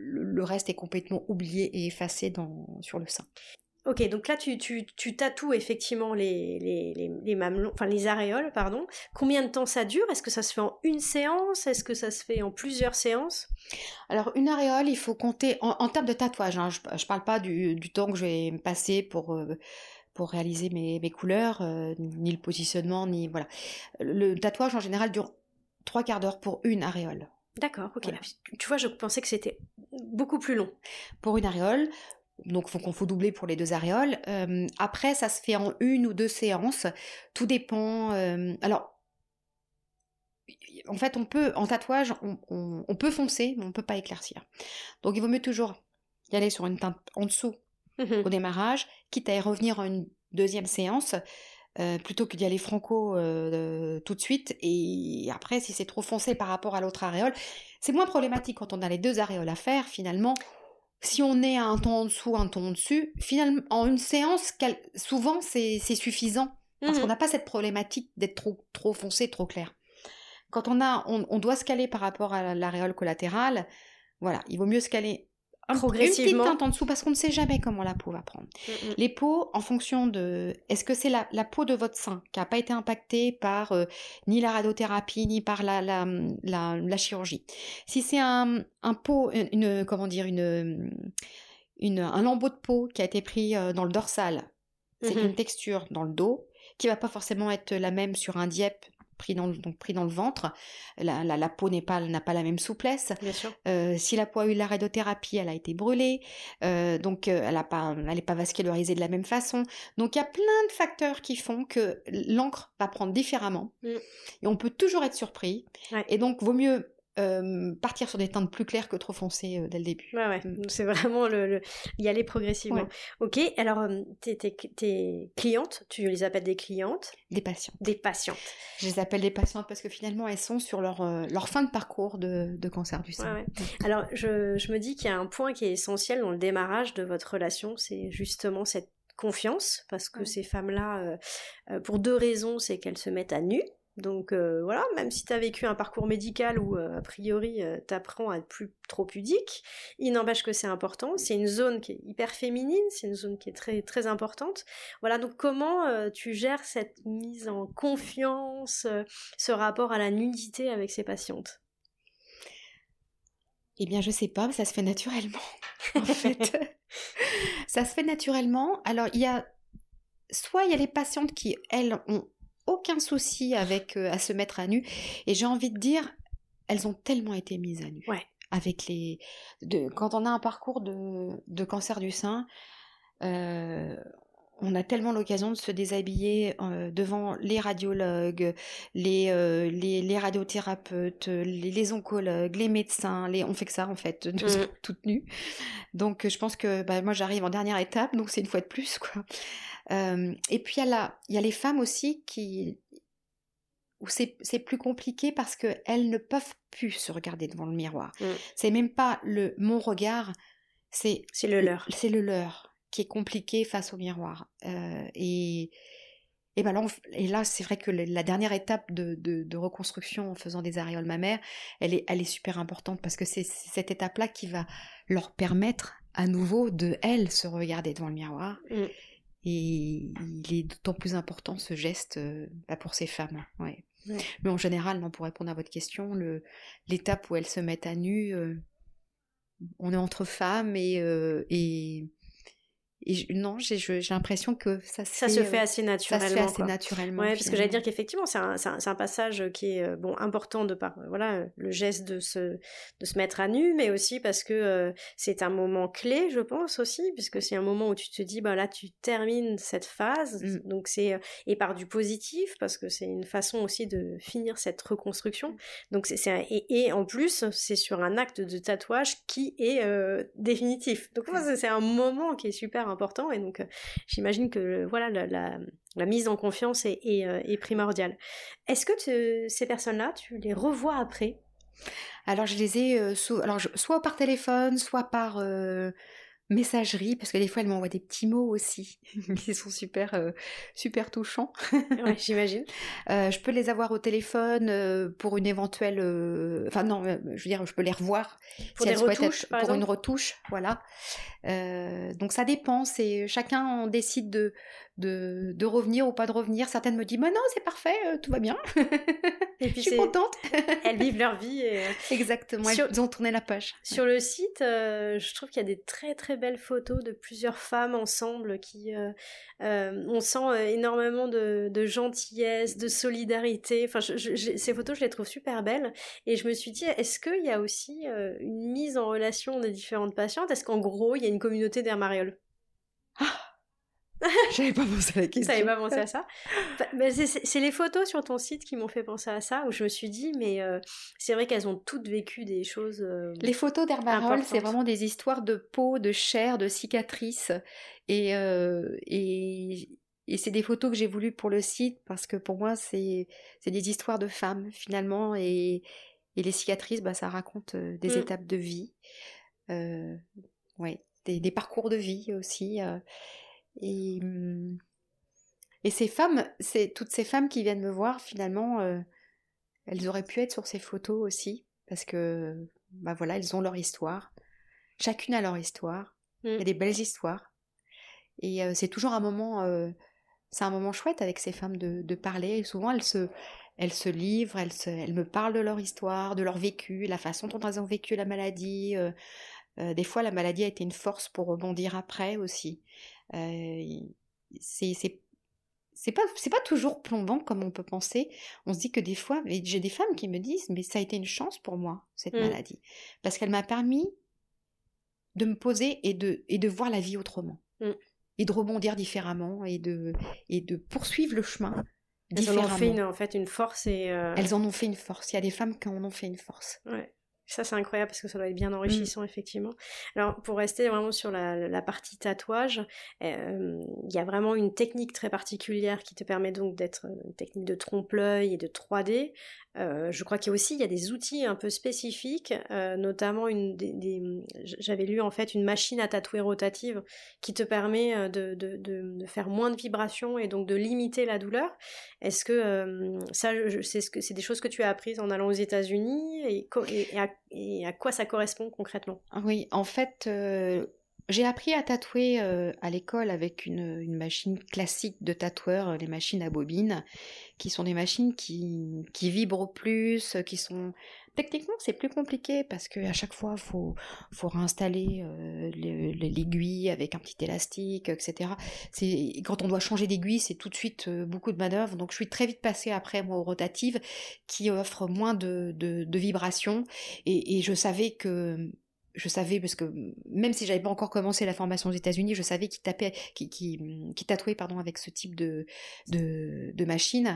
le reste est complètement oublié et effacé sur le sein. Ok, donc là tu tatoues effectivement les mamelons, enfin les aréoles, pardon. Combien de temps ça dure? Est-ce que ça se fait en une séance? Est-ce que ça se fait en plusieurs séances? Alors une aréole, il faut compter en termes de tatouage, hein, je parle pas du temps que je vais me passer pour réaliser mes couleurs, ni le positionnement, ni voilà. Le tatouage en général dure 3/4 d'heure pour une aréole. D'accord, ok. Voilà. Tu vois, je pensais que c'était beaucoup plus long. Pour une aréole, donc faut doubler pour les 2 aréoles. Après, ça se fait en 1 ou 2 séances. Tout dépend. Alors, en fait, en tatouage, on peut foncer, mais on peut pas éclaircir. Donc, il vaut mieux toujours y aller sur une teinte en dessous au démarrage, quitte à y revenir en une 2e séance, plutôt que d'y aller franco tout de suite. Et après, si c'est trop foncé par rapport à l'autre aréole, c'est moins problématique quand on a les 2 aréoles à faire, finalement. Si on est à un ton en dessous, un ton au-dessus, finalement, en une séance, souvent, c'est suffisant. Parce qu'on n'a pas cette problématique d'être trop foncé, trop clair. Quand on doit se caler par rapport à l'aréole collatérale, voilà, il vaut mieux se caler progressivement. Une petite teinte en dessous, parce qu'on ne sait jamais comment la peau va prendre. Les peaux, en fonction de... Est-ce que c'est la peau de votre sein qui n'a pas été impactée par ni la radiothérapie, ni par la chirurgie? Si c'est un lambeau de peau qui a été pris dans le dorsal, c'est une texture dans le dos, qui va pas forcément être la même sur un diep pris dans le ventre. La peau n'a pas la même souplesse. Bien sûr. Si la peau a eu la radiothérapie, elle a été brûlée, donc elle n'est pas vascularisée de la même façon. Donc il y a plein de facteurs qui font que l'encre va prendre différemment. Et on peut toujours être surpris. Ouais. Et donc vaut mieux partir sur des teintes plus claires que trop foncées dès le début. Ouais. C'est vraiment y aller progressivement. Ouais. Ok, alors tes clientes, tu les appelles des clientes? Des patientes. Des patientes. Je les appelle des patientes parce que finalement elles sont sur leur fin de parcours de cancer du sein. Ouais. Alors je me dis qu'il y a un point qui est essentiel dans le démarrage de votre relation, c'est justement cette confiance, parce que ces femmes-là, pour 2 raisons, c'est qu'elles se mettent à nu. Donc voilà, même si tu as vécu un parcours médical où a priori t'apprends à être plus trop pudique, il n'empêche que c'est important, c'est une zone qui est hyper féminine, c'est une zone qui est très, très importante. Voilà, donc comment tu gères cette mise en confiance, ce rapport à la nudité avec ces patientes? Eh bien, je sais pas, mais ça se fait naturellement, en fait. Ça se fait naturellement. Alors, il y a les patientes qui, elles, ont aucun souci avec à se mettre à nu, et j'ai envie de dire, elles ont tellement été mises à nu. Ouais. Avec quand on a un parcours de cancer du sein, on a tellement l'occasion de se déshabiller devant les radiologues, les radiothérapeutes, les oncologues, les médecins, on fait que ça en fait, toutes nues. Donc je pense que moi j'arrive en dernière étape, donc c'est une fois de plus quoi. Et puis il y a les femmes aussi où c'est plus compliqué parce qu'elles ne peuvent plus se regarder devant le miroir. C'est même pas mon regard, c'est le leur. C'est le leur qui est compliqué face au miroir. Et là, c'est vrai que la dernière étape de reconstruction en faisant des aréoles mammaires, elle est super importante parce que c'est cette étape-là qui va leur permettre à nouveau de, elles, se regarder devant le miroir. Et il est d'autant plus important ce geste pour ces femmes. Ouais. Mais en général, pour répondre à votre question, l'étape où elles se mettent à nu, on est entre femmes et j'ai l'impression que ça se fait assez naturellement. Ça se fait assez naturellement. Ouais, parce que j'allais dire qu'effectivement, c'est un passage qui est important de par le geste de se mettre à nu, mais aussi parce que c'est un moment clé, je pense aussi, puisque c'est un moment où tu te dis, là, tu termines cette phase, donc et par du positif, parce que c'est une façon aussi de finir cette reconstruction. Donc et en plus, c'est sur un acte de tatouage qui est définitif. Donc c'est un moment qui est super important, et donc j'imagine que la mise en confiance est primordiale. Est-ce que ces personnes-là, tu les revois après? Alors je les ai soit par téléphone, soit par messagerie, parce que des fois, elle m'envoie des petits mots aussi, qui sont super, super touchants. Ouais, j'imagine. Je peux les avoir au téléphone pour une éventuelle... Enfin non, je veux dire, je peux les revoir Pour si des elle souhaite retouches, par pour une exemple. retouche, voilà. Donc ça dépend, c'est chacun on décide de revenir ou pas de revenir. Certaines me disent, mais non, c'est parfait, tout va bien. Et Je puis suis contente. elles vivent leur vie. Exactement, Sur- elles ont tourné la page. Sur le site, je trouve qu'il y a des très très belles photos de plusieurs femmes ensemble qui, on sent énormément de gentillesse, de solidarité. Enfin, ces photos, je les trouve super belles. Et je me suis dit, est-ce qu'il y a aussi une mise en relation des différentes patientes? Est-ce qu'en gros, il y a une communauté d'air mariole? J'avais pas pensé à la Tu question. savais pas penser à ça? Mais c'est les photos sur ton site qui m'ont fait penser à ça, où je me suis dit, mais c'est vrai qu'elles ont toutes vécu des choses Les photos d'Herbarol, c'est importantes. vraiment des histoires de peau, de chair, de cicatrices. Et c'est des photos que j'ai voulu pour le site parce que pour moi, c'est des histoires de femmes finalement. Et les cicatrices, bah, ça raconte des étapes de vie. Ouais, des parcours de vie aussi. Et, hum, et ces femmes, toutes ces femmes qui viennent me voir, finalement, elles auraient pu être sur ces photos aussi, parce que, bah voilà, elles ont leur histoire. Chacune a leur histoire. Il y a des belles histoires. Et c'est toujours c'est un moment chouette avec ces femmes de parler. Et souvent, elles se livrent, elles me parlent de leur histoire, de leur vécu, la façon dont elles ont vécu la maladie. Des fois, la maladie a été une force pour rebondir après aussi. C'est pas toujours plombant comme on peut penser. On se dit que des fois, et j'ai des femmes qui me disent, mais ça a été une chance pour moi, cette maladie. Parce qu'elle m'a permis de me poser et de voir la vie autrement. Et de rebondir différemment et de poursuivre le chemin différemment. Elles en ont fait une force et... Elles en ont fait une force. Il y a des femmes qui en ont fait une force. Ouais. Ça, c'est incroyable parce que ça doit être bien enrichissant, effectivement. Alors, pour rester vraiment sur la partie tatouage, il y a vraiment une technique très particulière qui te permet donc d'être une technique de trompe-l'œil et de 3D. Je crois qu'il y a des outils un peu spécifiques, notamment j'avais lu en fait une machine à tatouer rotative qui te permet de faire moins de vibrations et donc de limiter la douleur. Est-ce que c'est des choses que tu as apprises en allant aux États-Unis et à quoi ça correspond concrètement? Oui, en fait, j'ai appris à tatouer à l'école avec une machine classique de tatoueur, les machines à bobines, qui sont des machines qui vibrent plus, qui sont... Techniquement, c'est plus compliqué parce qu'à chaque fois, faut réinstaller l'aiguille avec un petit élastique, etc. Quand on doit changer d'aiguille, c'est tout de suite beaucoup de manœuvres. Donc, je suis très vite passée après, moi, aux rotatives qui offrent moins de vibrations. Et je savais parce que même si j'avais pas encore commencé la formation aux États-Unis, je savais qu'ils tatouaient avec ce type de machine.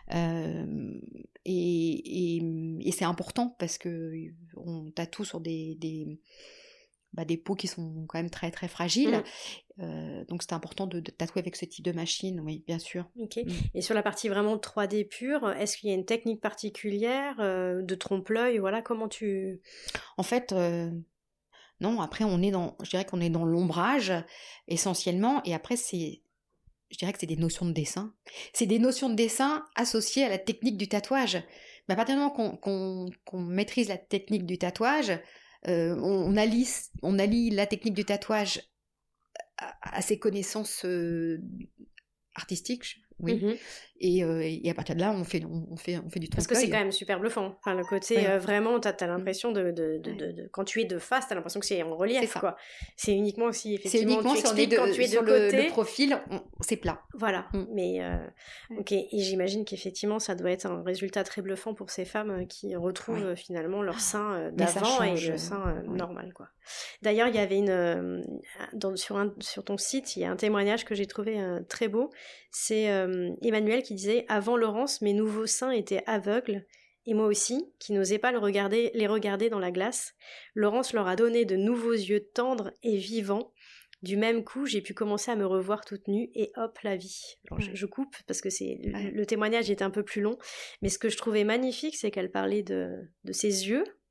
Et c'est important parce que on tatoue sur des peaux qui sont quand même très très fragiles. Donc c'est important de tatouer avec ce type de machine, oui, bien sûr. Ok. Et sur la partie vraiment 3D pure, est-ce qu'il y a une technique particulière de trompe-l'œil? Voilà, comment tu... En fait, non, après je dirais qu'on est dans l'ombrage essentiellement, et après je dirais que c'est des notions de dessin. C'est des notions de dessin associées à la technique du tatouage. Mais à partir du moment qu'on maîtrise la technique du tatouage, on allie la technique du tatouage à ses connaissances artistiques, oui. Et à partir de là, on fait du trompe-l'œil. Parce que c'est quand même super bluffant. Enfin, le côté, vraiment, t'as l'impression quand tu es de face, t'as l'impression que c'est en relief, quoi. C'est uniquement si, effectivement, quand tu es de côté. Le profil, c'est plat. Voilà. Mais, ok. Et j'imagine qu'effectivement, ça doit être un résultat très bluffant pour ces femmes qui retrouvent finalement leur sein d'avant et le sein normal, quoi. D'ailleurs, il y avait sur ton site, il y a un témoignage que j'ai trouvé très beau. C'est Emmanuel qui disait « Avant Laurence, mes nouveaux seins étaient aveugles, et moi aussi, qui n'osais pas les regarder dans la glace. Laurence leur a donné de nouveaux yeux tendres et vivants. Du même coup, j'ai pu commencer à me revoir toute nue, et hop, la vie. » Alors, je coupe, parce que le témoignage est un peu plus long, mais ce que je trouvais magnifique, c'est qu'elle parlait de ses yeux,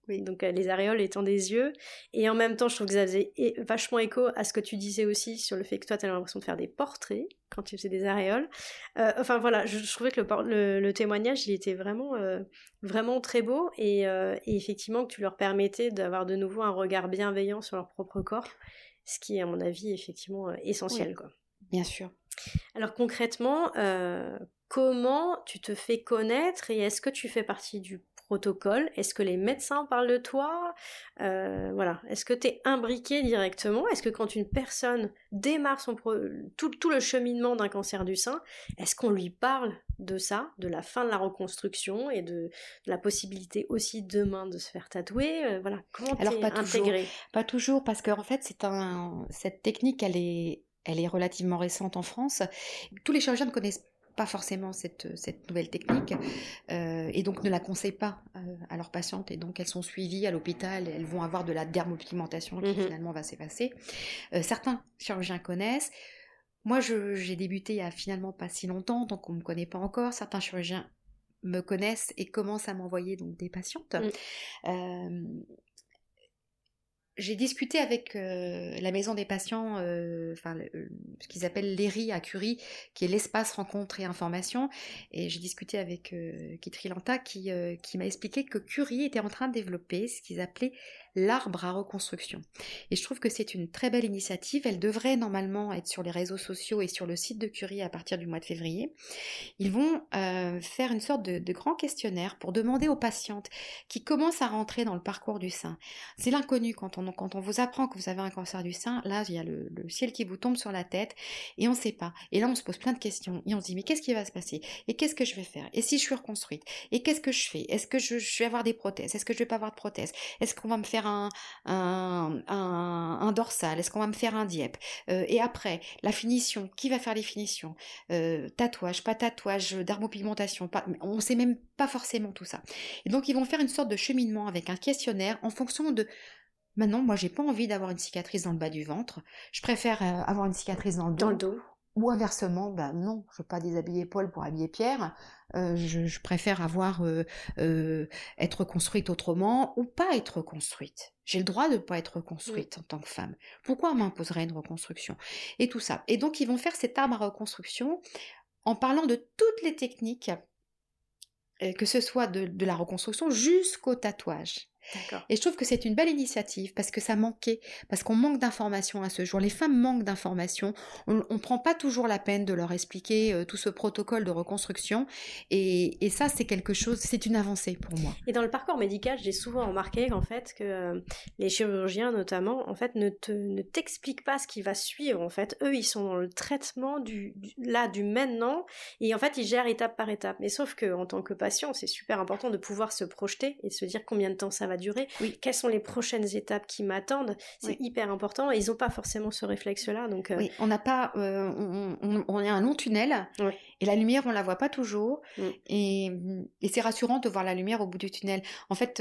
Oui, donc les aréoles étant des yeux. Et en même temps, je trouve que ça faisait vachement écho à ce que tu disais aussi sur le fait que toi, tu as l'impression de faire des portraits quand tu faisais des aréoles. Enfin voilà, je trouvais que le témoignage, il était vraiment, vraiment très beau. Et effectivement, que tu leur permettais d'avoir de nouveau un regard bienveillant sur leur propre corps. Ce qui est, à mon avis, effectivement essentiel. Oui, quoi. bien sûr. Alors concrètement, comment tu te fais connaître et est-ce que tu fais partie du protocole? Est-ce que les médecins parlent de toi? Voilà. Est-ce que tu es imbriqué directement? Est-ce que quand une personne démarre tout le cheminement d'un cancer du sein, est-ce qu'on lui parle de ça, de la fin de la reconstruction et de la possibilité aussi demain de se faire tatouer? Voilà. Comment Alors t'es intégré? pas toujours, parce qu'en fait cette technique, elle est relativement récente en France. Tous les chirurgiens ne connaissent pas forcément cette nouvelle technique et donc ne la conseillent pas à leurs patientes, et donc elles sont suivies à l'hôpital, elles vont avoir de la dermopigmentation qui finalement va s'effacer. Certains chirurgiens connaissent. Moi, j'ai débuté il y a finalement pas si longtemps, donc on ne me connaît pas encore. Certains chirurgiens me connaissent et commencent à m'envoyer donc des patientes. J'ai discuté avec la maison des patients, ce qu'ils appellent l'ERI à Curie, qui est l'espace rencontre et information, et j'ai discuté avec Kitri Lanta qui m'a expliqué que Curie était en train de développer ce qu'ils appelaient l'arbre à reconstruction. Et je trouve que c'est une très belle initiative. Elle devrait normalement être sur les réseaux sociaux et sur le site de Curie à partir du mois de février. Ils vont faire une sorte de grand questionnaire pour demander aux patientes qui commencent à rentrer dans le parcours du sein. C'est l'inconnu quand on vous apprend que vous avez un cancer du sein. Là, il y a le ciel qui vous tombe sur la tête et on ne sait pas. Et là, on se pose plein de questions et on se dit mais qu'est-ce qui va se passer? Et qu'est-ce que je vais faire? Et si je suis reconstruite? Et qu'est-ce que je fais? Est-ce que je vais avoir des prothèses? Est-ce que je vais pas avoir de prothèses? Est-ce qu'on va me faire un dorsal? Est-ce qu'on va me faire un diep? Et après, la finition, qui va faire les finitions? Tatouage, pas tatouage, dermopigmentation, on ne sait même pas forcément tout ça. Et donc ils vont faire une sorte de cheminement avec un questionnaire en fonction de maintenant, moi j'ai pas envie d'avoir une cicatrice dans le bas du ventre, je préfère avoir une cicatrice dans le dos. Ou inversement, non, je ne veux pas déshabiller Paul pour habiller Pierre, je préfère être construite autrement ou pas être construite. J'ai le droit de ne pas être reconstruite en tant que femme. Pourquoi on m'imposerait une reconstruction? Et tout ça. Et donc ils vont faire cet arbre à reconstruction en parlant de toutes les techniques, que ce soit de la reconstruction jusqu'au tatouage. D'accord. Et je trouve que c'est une belle initiative parce que ça manquait, parce qu'on manque d'informations à ce jour. Les femmes manquent d'informations. On ne prend pas toujours la peine de leur expliquer tout ce protocole de reconstruction. Et ça, c'est quelque chose, c'est une avancée pour moi. Et dans le parcours médical, j'ai souvent remarqué qu'en fait, que les chirurgiens notamment, en fait, ne t'expliquent pas ce qui va suivre. En fait, eux, ils sont dans le traitement du maintenant, et en fait, ils gèrent étape par étape. Mais sauf que en tant que patient, c'est super important de pouvoir se projeter et de se dire combien de temps ça va durer, quelles sont les prochaines étapes qui m'attendent, c'est hyper important, et ils n'ont pas forcément ce réflexe-là. Donc, oui, on n'a pas, on est un long tunnel, et la lumière, on la voit pas toujours, et c'est rassurant de voir la lumière au bout du tunnel. En fait,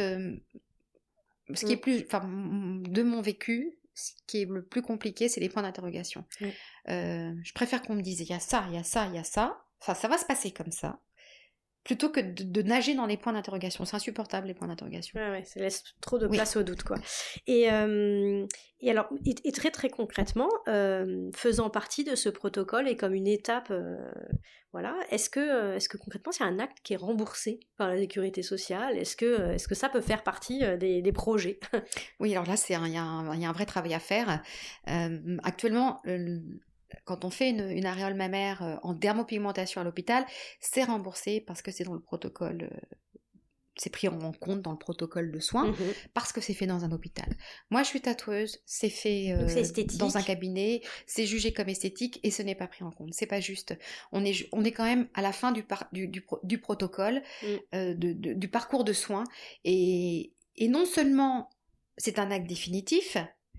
ce qui est de mon vécu, ce qui est le plus compliqué, c'est les points d'interrogation. Je préfère qu'on me dise, il y a ça, il y a ça, il y a ça, ça va se passer comme ça, plutôt que de nager dans les points d'interrogation. C'est insupportable, les points d'interrogation. Ouais, ça laisse trop de place au doute, quoi. Et alors, et très très concrètement, faisant partie de ce protocole et comme une étape, voilà, est-ce que concrètement c'est un acte qui est remboursé par la sécurité sociale? Est-ce que ça peut faire partie des projets? Oui, alors là, il y a un vrai travail à faire. Actuellement, quand on fait une aréole mammaire en dermopigmentation à l'hôpital, c'est remboursé parce que c'est dans le protocole, c'est pris en compte dans le protocole de soins, parce que c'est fait dans un hôpital. Moi, je suis tatoueuse, c'est fait dans un cabinet, c'est jugé comme esthétique et ce n'est pas pris en compte. C'est pas juste. On est quand même à la fin du protocole, du parcours de soins, et non seulement c'est un acte définitif,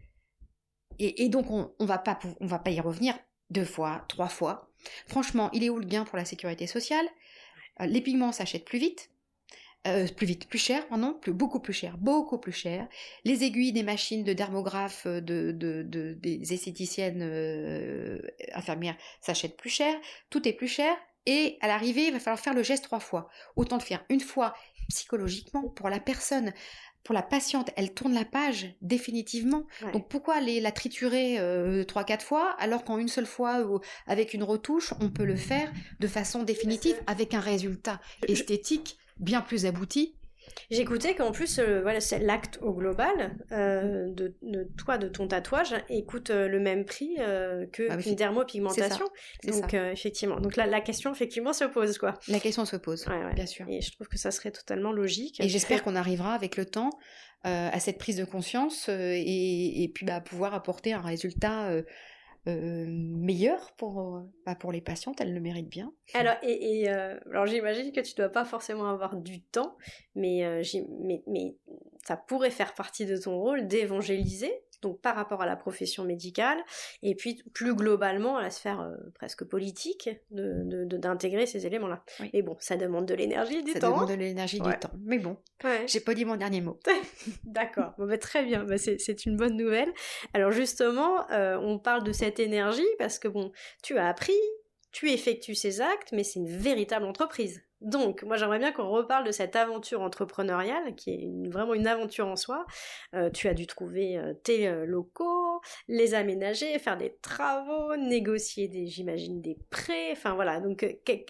et donc on va pas y revenir 2 fois, 3 fois. Franchement, il est où le gain pour la sécurité sociale? Les pigments s'achètent plus vite, plus cher, pardon, beaucoup plus cher. Les aiguilles des machines de dermographes des esthéticiennes infirmières s'achètent plus cher. Tout est plus cher. Et à l'arrivée, il va falloir faire le geste 3 fois. Autant le faire une fois psychologiquement pour la personne. pour la patiente, elle tourne la page définitivement. Ouais. Donc pourquoi la triturer 3-4 fois, alors qu'en une seule fois, avec une retouche, on peut le faire de façon définitive, avec un résultat esthétique bien plus abouti. J'écoutais qu'en plus, voilà, c'est l'acte au global de ton tatouage et coûte le même prix qu'une dermopigmentation. Donc effectivement, donc la question effectivement se pose quoi. La question se pose, ouais. Bien sûr. Et je trouve que ça serait totalement logique. Et j'espère qu'on arrivera avec le temps à cette prise de conscience et puis pouvoir apporter un résultat meilleur pour les patientes, elles le méritent bien. Alors, alors j'imagine que tu dois pas forcément avoir du temps, mais ça pourrait faire partie de ton rôle d'évangéliser, donc par rapport à la profession médicale, et puis plus globalement à la sphère presque politique, d'intégrer ces éléments-là. Oui. Mais bon, ça demande de l'énergie et du temps. Ça demande de l'énergie et du temps. Mais bon, j'ai pas dit mon dernier mot. D'accord, bon, très bien, c'est une bonne nouvelle. Alors justement, on parle de cette énergie parce que bon, tu as appris, tu effectues ces actes, mais c'est une véritable entreprise. Donc, moi j'aimerais bien qu'on reparle de cette aventure entrepreneuriale, qui est vraiment une aventure en soi. Tu as dû trouver tes locaux, les aménager, faire des travaux, négocier j'imagine des prêts, enfin voilà. Donc,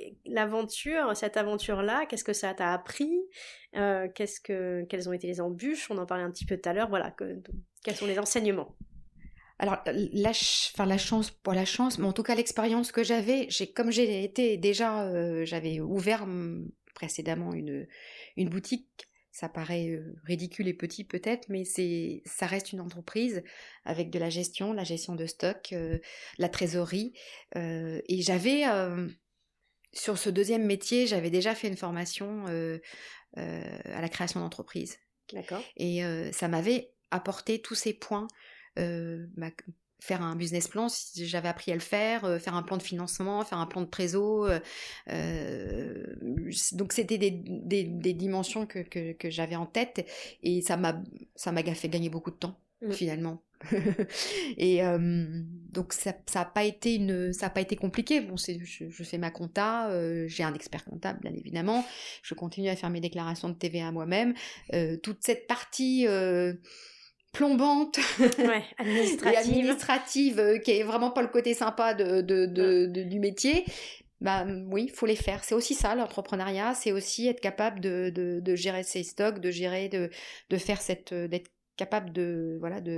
cette aventure-là, qu'est-ce que ça t'a appris ? Quelles ont été les embûches ? On en parlait un petit peu tout à l'heure, voilà. Quels sont les enseignements ? Alors, la chance, mais en tout cas l'expérience que j'avais, j'avais ouvert précédemment une boutique. Ça paraît ridicule et petit peut-être, mais ça reste une entreprise avec de la gestion de stock, la trésorerie. Et j'avais, sur ce deuxième métier, j'avais déjà fait une formation à la création d'entreprise. D'accord. Et ça m'avait apporté tous ces points. Faire un business plan, si j'avais appris à le faire, faire un plan de financement, faire un plan de trésor, donc c'était des dimensions que j'avais en tête et ça m'a fait gagner beaucoup de temps finalement. Et donc ça a pas été compliqué. Bon, je fais ma compta, j'ai un expert comptable bien évidemment, je continue à faire mes déclarations de TVA moi-même, toute cette partie plombante administrative qui est vraiment pas le côté sympa du métier. Oui, il faut les faire. C'est aussi ça l'entrepreneuriat, c'est aussi être capable de gérer ses stocks, de gérer, de faire d'être capable de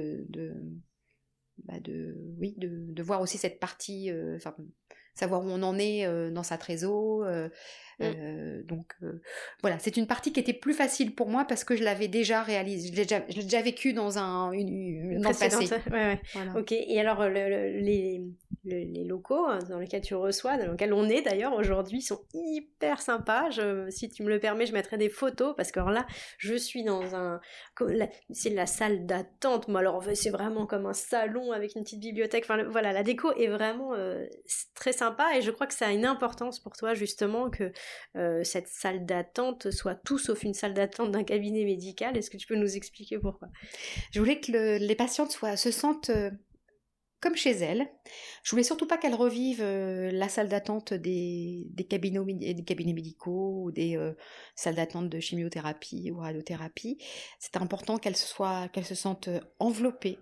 voir aussi cette partie, savoir où on en est dans sa trésor. Donc voilà, c'est une partie qui était plus facile pour moi parce que je l'avais déjà réalisée, je l'ai déjà vécu dans dans le passé. Ouais. Voilà. Ok, et alors les locaux dans lesquels tu reçois, dans lesquels on est d'ailleurs aujourd'hui, sont hyper sympas. Si tu me le permets, je mettrai des photos parce que alors là, je suis c'est la salle d'attente, mais alors c'est vraiment comme un salon avec une petite bibliothèque. Enfin voilà, la déco est vraiment très sympa et je crois que ça a une importance pour toi justement que cette salle d'attente soit tout sauf une salle d'attente d'un cabinet médical. Est-ce que tu peux nous expliquer pourquoi ? Je voulais que les patientes se sentent comme chez elles. Je voulais surtout pas qu'elles revivent la salle d'attente des cabinets médicaux ou des salles d'attente de chimiothérapie ou radiothérapie. C'est important qu'elles se sentent enveloppées.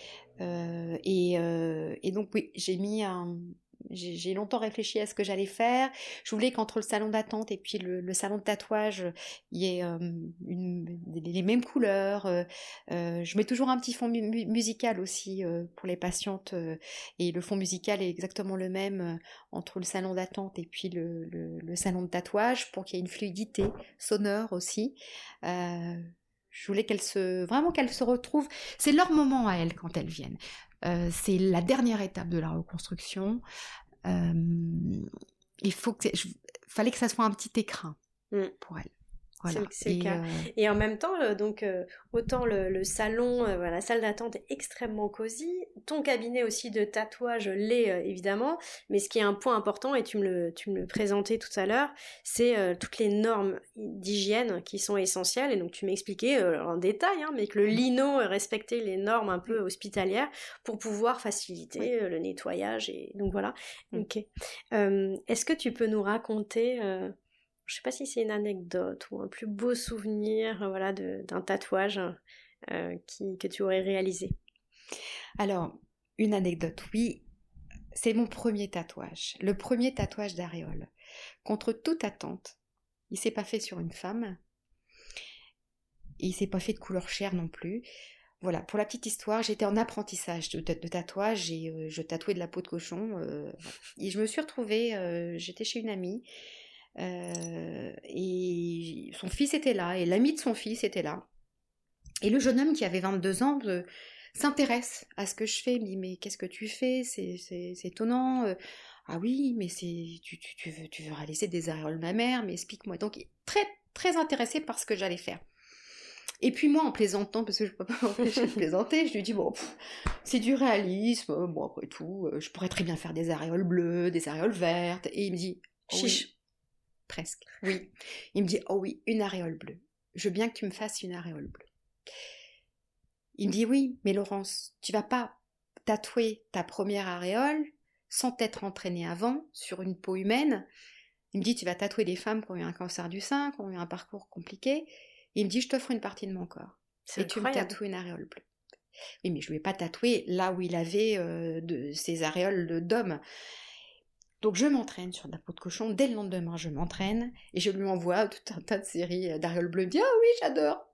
Et donc oui, j'ai longtemps réfléchi à ce que j'allais faire. Je voulais qu'entre le salon d'attente et puis le salon de tatouage, il y ait les mêmes couleurs. Je mets toujours un petit fond musical aussi pour les patientes. Et le fond musical est exactement le même entre le salon d'attente et puis le salon de tatouage pour qu'il y ait une fluidité sonore aussi. Je voulais qu'elles se retrouvent. C'est leur moment à elles quand elles viennent. C'est la dernière étape de la reconstruction. Fallait que ça soit un petit écrin pour elles. Voilà. C'est le cas. Et en même temps, autant le salon, la salle d'attente est extrêmement cosy, ton cabinet aussi de tatouage l'est évidemment, mais ce qui est un point important, et tu me le présentais tout à l'heure, c'est toutes les normes d'hygiène qui sont essentielles, et donc tu m'expliquais en détail, mais que le lino respectait les normes un peu hospitalières pour pouvoir faciliter le nettoyage, et donc voilà. Ok. Est-ce que tu peux nous raconter je sais pas si c'est une anecdote ou un plus beau souvenir, voilà, d'un tatouage que tu aurais réalisé. Alors, une anecdote, oui, c'est mon premier tatouage, le premier tatouage d'aréole. Contre toute attente, il s'est pas fait sur une femme, et il s'est pas fait de couleur chair non plus. Voilà, pour la petite histoire, j'étais en apprentissage de tatouage et je tatouais de la peau de cochon. Et je me suis retrouvée, j'étais chez une amie et son fils était là et l'ami de son fils était là. Et le jeune homme qui avait 22 ans s'intéresse à ce que je fais. Il me dit mais qu'est-ce que tu fais? C'est étonnant. Ah oui, mais tu veux réaliser des aréoles mammaires, mais explique-moi. Donc très très intéressé par ce que j'allais faire. Et puis moi, en plaisantant, parce que je ne peux pas m'empêcher de plaisanter, je lui dis, bon, c'est du réalisme, bon, après tout, je pourrais très bien faire des aréoles bleues, des aréoles vertes. Et il me dit, oh, chiche, oui. Presque, oui. Il me dit, oh oui, une aréole bleue. Je veux bien que tu me fasses une aréole bleue. Il me dit, oui, mais Laurence, tu vas pas tatouer ta première aréole sans t'être entraînée avant sur une peau humaine. Il me dit, tu vas tatouer des femmes qui ont eu un cancer du sein, qui ont eu un parcours compliqué. Il me dit, je t'offre une partie de mon corps. C'est et incroyable. Tu me tatoues une aréole bleue. Oui, mais je ne lui ai pas tatoué là où il avait ses aréoles d'homme. Donc je m'entraîne sur de la peau de cochon. Dès le lendemain, je m'entraîne et je lui envoie tout un tas de séries d'aréoles bleues. Il me dit, ah oui, j'adore.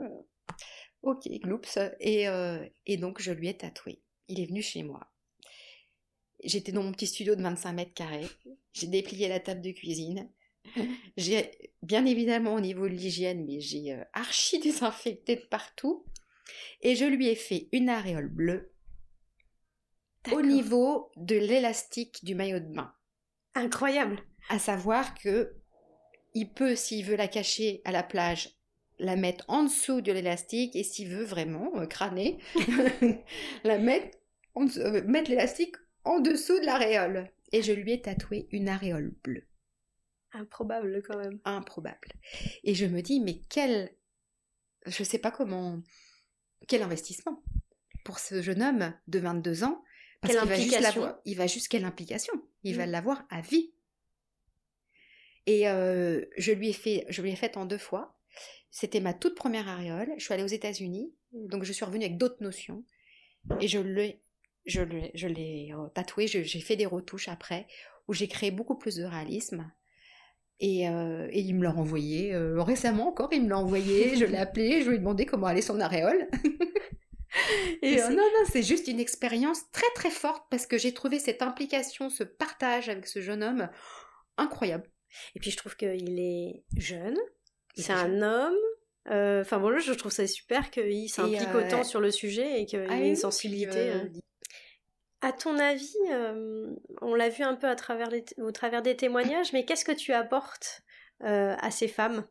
Ok, gloops. Et donc je lui ai tatoué. Il est venu chez moi. J'étais dans mon petit studio de 25 mètres carrés. J'ai déplié la table de cuisine. J'ai, bien évidemment au niveau de l'hygiène, mais j'ai archi désinfecté de partout. Et je lui ai fait une aréole bleue. D'accord. Au niveau de l'élastique du maillot de bain. Incroyable. À savoir que il peut, s'il veut la cacher à la plage, la mettre en dessous de l'élastique, et s'il veut vraiment crâner, la mettre l'élastique en dessous de l'aréole. Et je lui ai tatoué une aréole bleue. Improbable quand même. Improbable. Et je me dis, mais je sais pas comment, quel investissement pour ce jeune homme de 22 ans, parce qu'il va juste quelle implication, il va l'avoir à vie. Et je lui ai fait en 2 fois. C'était ma toute première aréole. Je suis allée aux États-Unis, donc je suis revenue avec d'autres notions, et je l'ai tatoué. J'ai fait des retouches après, où j'ai créé beaucoup plus de réalisme. Et il me l'a renvoyé récemment encore, il me l'a envoyé, je l'ai appelé, je lui ai demandé comment allait son aréole. Et non, c'est juste une expérience très très forte parce que j'ai trouvé cette implication, ce partage avec ce jeune homme incroyable. Et puis je trouve qu'il est jeune, c'est un homme, enfin bon, je trouve ça super qu'il s'implique autant sur le sujet et qu'il ait une sensibilité. À ton avis, on l'a vu un peu au travers des témoignages, mais qu'est-ce que tu apportes à ces femmes?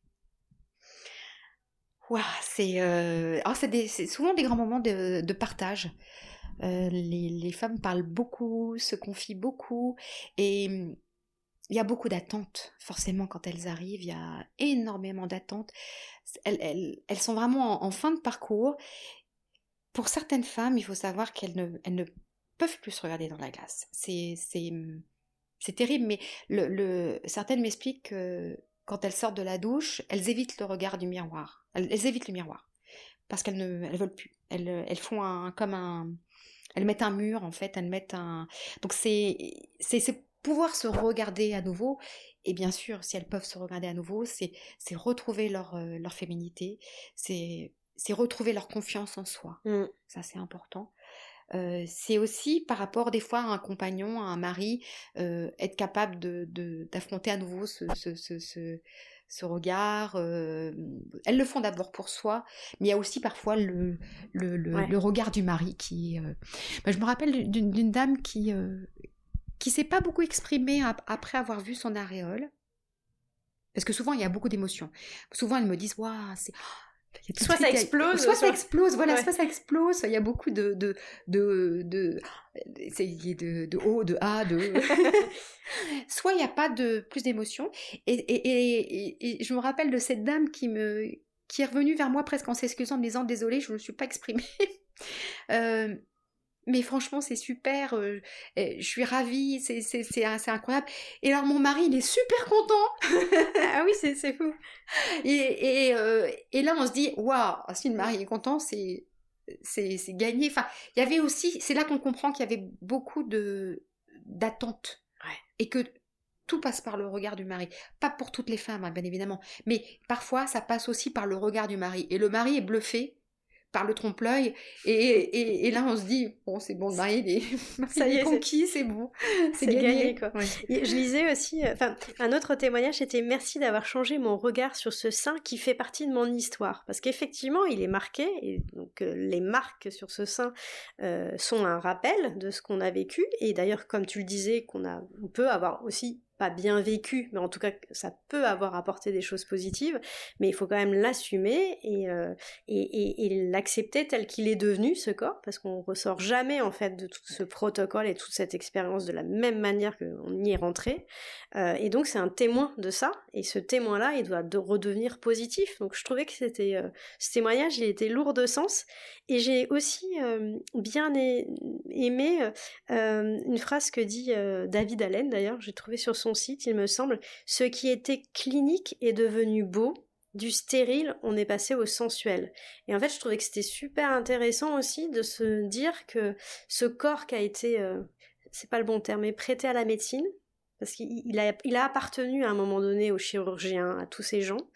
Wow, c'est souvent des grands moments de partage. Les femmes parlent beaucoup, se confient beaucoup, et il y a beaucoup d'attentes. Forcément, quand elles arrivent, il y a énormément d'attentes. Elles sont vraiment en fin de parcours. Pour certaines femmes, il faut savoir qu'elles ne peuvent plus se regarder dans la glace. C'est terrible, mais certaines m'expliquent que quand elles sortent de la douche, elles évitent le regard du miroir. Elles évitent le miroir parce qu'elles ne veulent plus. Elles font elles mettent un mur en fait. Donc c'est pouvoir se regarder à nouveau. Et bien sûr, si elles peuvent se regarder à nouveau, c'est retrouver leur féminité, c'est retrouver leur confiance en soi. Ça c'est important. C'est aussi par rapport des fois à un compagnon, à un mari, être capable d'affronter à nouveau ce regard. Elles le font d'abord pour soi, mais il y a aussi parfois le regard du mari qui... je me rappelle d'une dame qui s'est pas beaucoup exprimée après avoir vu son aréole, parce que souvent il y a beaucoup d'émotions. Souvent elles me disent « Waouh, c'est... » Soit ça explose, soit ça explose, voilà, soit ça explose. Il y a beaucoup de haut, de A, soit il n'y a pas plus d'émotion. Et je me rappelle de cette dame qui est revenue vers moi presque en s'excusant, en me disant désolée, je ne me suis pas exprimée. mais franchement, c'est super, je suis ravie, c'est incroyable. Et alors, mon mari, il est super content. Ah oui, c'est fou. Et là, on se dit, waouh, si le mari est content, c'est gagné. Enfin, il y avait aussi, c'est là qu'on comprend qu'il y avait beaucoup d'attentes. Ouais. Et que tout passe par le regard du mari. Pas pour toutes les femmes, hein, bien évidemment. Mais parfois, ça passe aussi par le regard du mari. Et le mari est bluffé par le trompe-l'œil. Et là, on se dit, bon, c'est bon, le mari, il est conquis, c'est bon. C'est gagné, quoi. Ouais. Je lisais aussi, un autre témoignage, c'était merci d'avoir changé mon regard sur ce sein qui fait partie de mon histoire. Parce qu'effectivement, il est marqué, et donc les marques sur ce sein sont un rappel de ce qu'on a vécu. Et d'ailleurs, comme tu le disais, on peut avoir aussi pas bien vécu, mais en tout cas, ça peut avoir apporté des choses positives, mais il faut quand même l'assumer et l'accepter tel qu'il est devenu, ce corps, parce qu'on ressort jamais, en fait, de tout ce protocole et toute cette expérience de la même manière qu'on y est rentré. Et donc, c'est un témoin de ça, et ce témoin-là, il doit redevenir positif. Donc, je trouvais que ce témoignage, il était lourd de sens, et j'ai aussi bien aimé une phrase que dit David Allen, d'ailleurs, j'ai trouvé sur son site, il me semble, ce qui était clinique est devenu beau, du stérile, on est passé au sensuel. Et en fait, je trouvais que c'était super intéressant aussi de se dire que ce corps qui a été, c'est pas le bon terme, mais prêté à la médecine, parce qu'il a appartenu à un moment donné aux chirurgiens, à tous ces gens,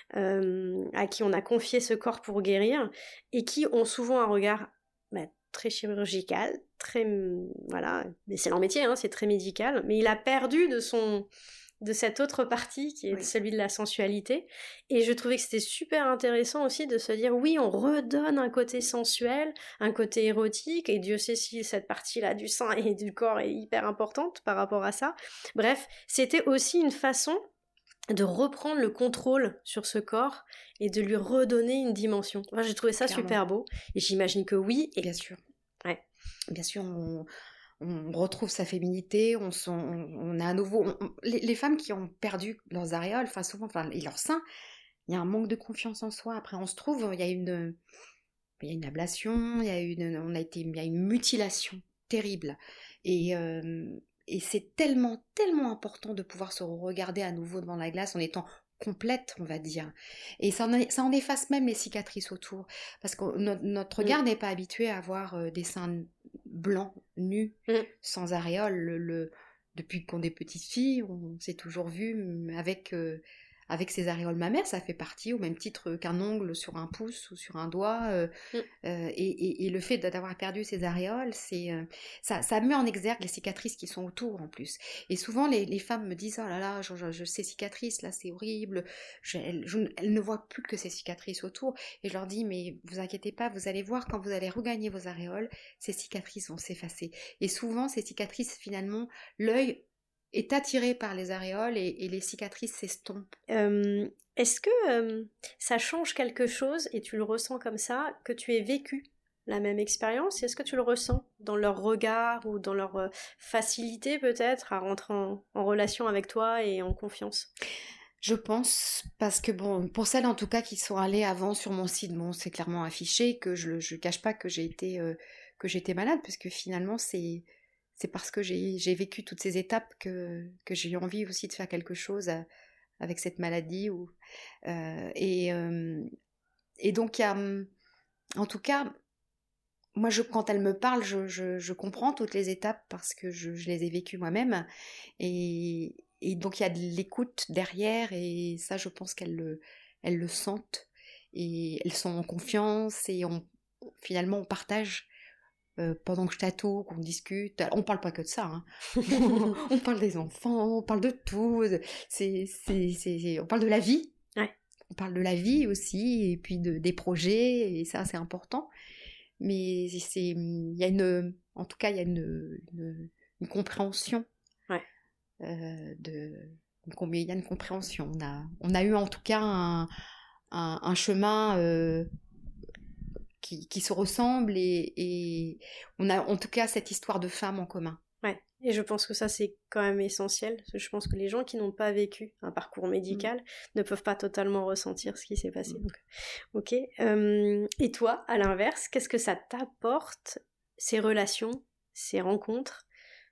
à qui on a confié ce corps pour guérir, et qui ont souvent un regard très chirurgical, voilà, mais c'est leur métier, hein, c'est très médical, mais il a perdu de cette autre partie qui est celui de la sensualité, et je trouvais que c'était super intéressant aussi de se dire oui, on redonne un côté sensuel, un côté érotique, et Dieu sait si cette partie-là du sein et du corps est hyper importante par rapport à ça. Bref, c'était aussi une façon de reprendre le contrôle sur ce corps et de lui redonner une dimension. Enfin, j'ai trouvé ça super beau, et j'imagine que oui. Et... Bien sûr. Ouais. Bien sûr, on retrouve sa féminité, on a à nouveau... les femmes qui ont perdu leurs aréoles, souvent, et leur sein, il y a un manque de confiance en soi. Après, on se trouve, il y a une ablation, il y a une mutilation terrible. Et c'est tellement, tellement important de pouvoir se regarder à nouveau devant la glace en étant complète, on va dire. Et ça en efface même les cicatrices autour. Parce que notre regard n'est pas habitué à voir des seins blancs, nus, sans aréoles. Depuis qu'on est petite fille, on s'est toujours vu avec ses aréoles mammaires. Ça fait partie, au même titre qu'un ongle sur un pouce ou sur un doigt. Et le fait d'avoir perdu ses aréoles, ça met en exergue les cicatrices qui sont autour en plus. Et souvent les femmes me disent oh là là, ces cicatrices là c'est horrible, elles ne voient plus que ces cicatrices autour. Et je leur dis mais vous inquiétez pas, vous allez voir quand vous allez regagner vos aréoles, ces cicatrices vont s'effacer. Et souvent ces cicatrices finalement, l'œil est attiré par les aréoles et les cicatrices s'estompent. Est-ce que ça change quelque chose, et tu le ressens comme ça, que tu aies vécu la même expérience? Est-ce que tu le ressens dans leur regard ou dans leur facilité peut-être à rentrer en relation avec toi et en confiance? Je pense, parce que bon, pour celles en tout cas qui sont allées avant sur mon site, bon, c'est clairement affiché que je cache pas que j'étais malade, parce que finalement c'est parce que j'ai vécu toutes ces étapes que j'ai eu envie aussi de faire quelque chose avec cette maladie. Et donc, il y a, en tout cas, moi, quand elle me parle, je comprends toutes les étapes parce que je les ai vécues moi-même. Et donc, il y a de l'écoute derrière, et ça, je pense qu'elles le sentent. Et elles sont en confiance, et finalement, on partage. Pendant que je tatoue, qu'on discute, on parle pas que de ça, hein. On parle des enfants, on parle de tout, on parle de la vie, on parle de la vie aussi, et puis des projets, et ça c'est important, mais il y a en tout cas il y a une compréhension, il y a une compréhension, on a eu en tout cas un chemin qui se ressemblent, et on a en tout cas cette histoire de femme en commun. Ouais, et je pense que ça c'est quand même essentiel, parce que je pense que les gens qui n'ont pas vécu un parcours médical ne peuvent pas totalement ressentir ce qui s'est passé. Donc, ok. Et toi, à l'inverse, qu'est-ce que ça t'apporte ces relations, ces rencontres?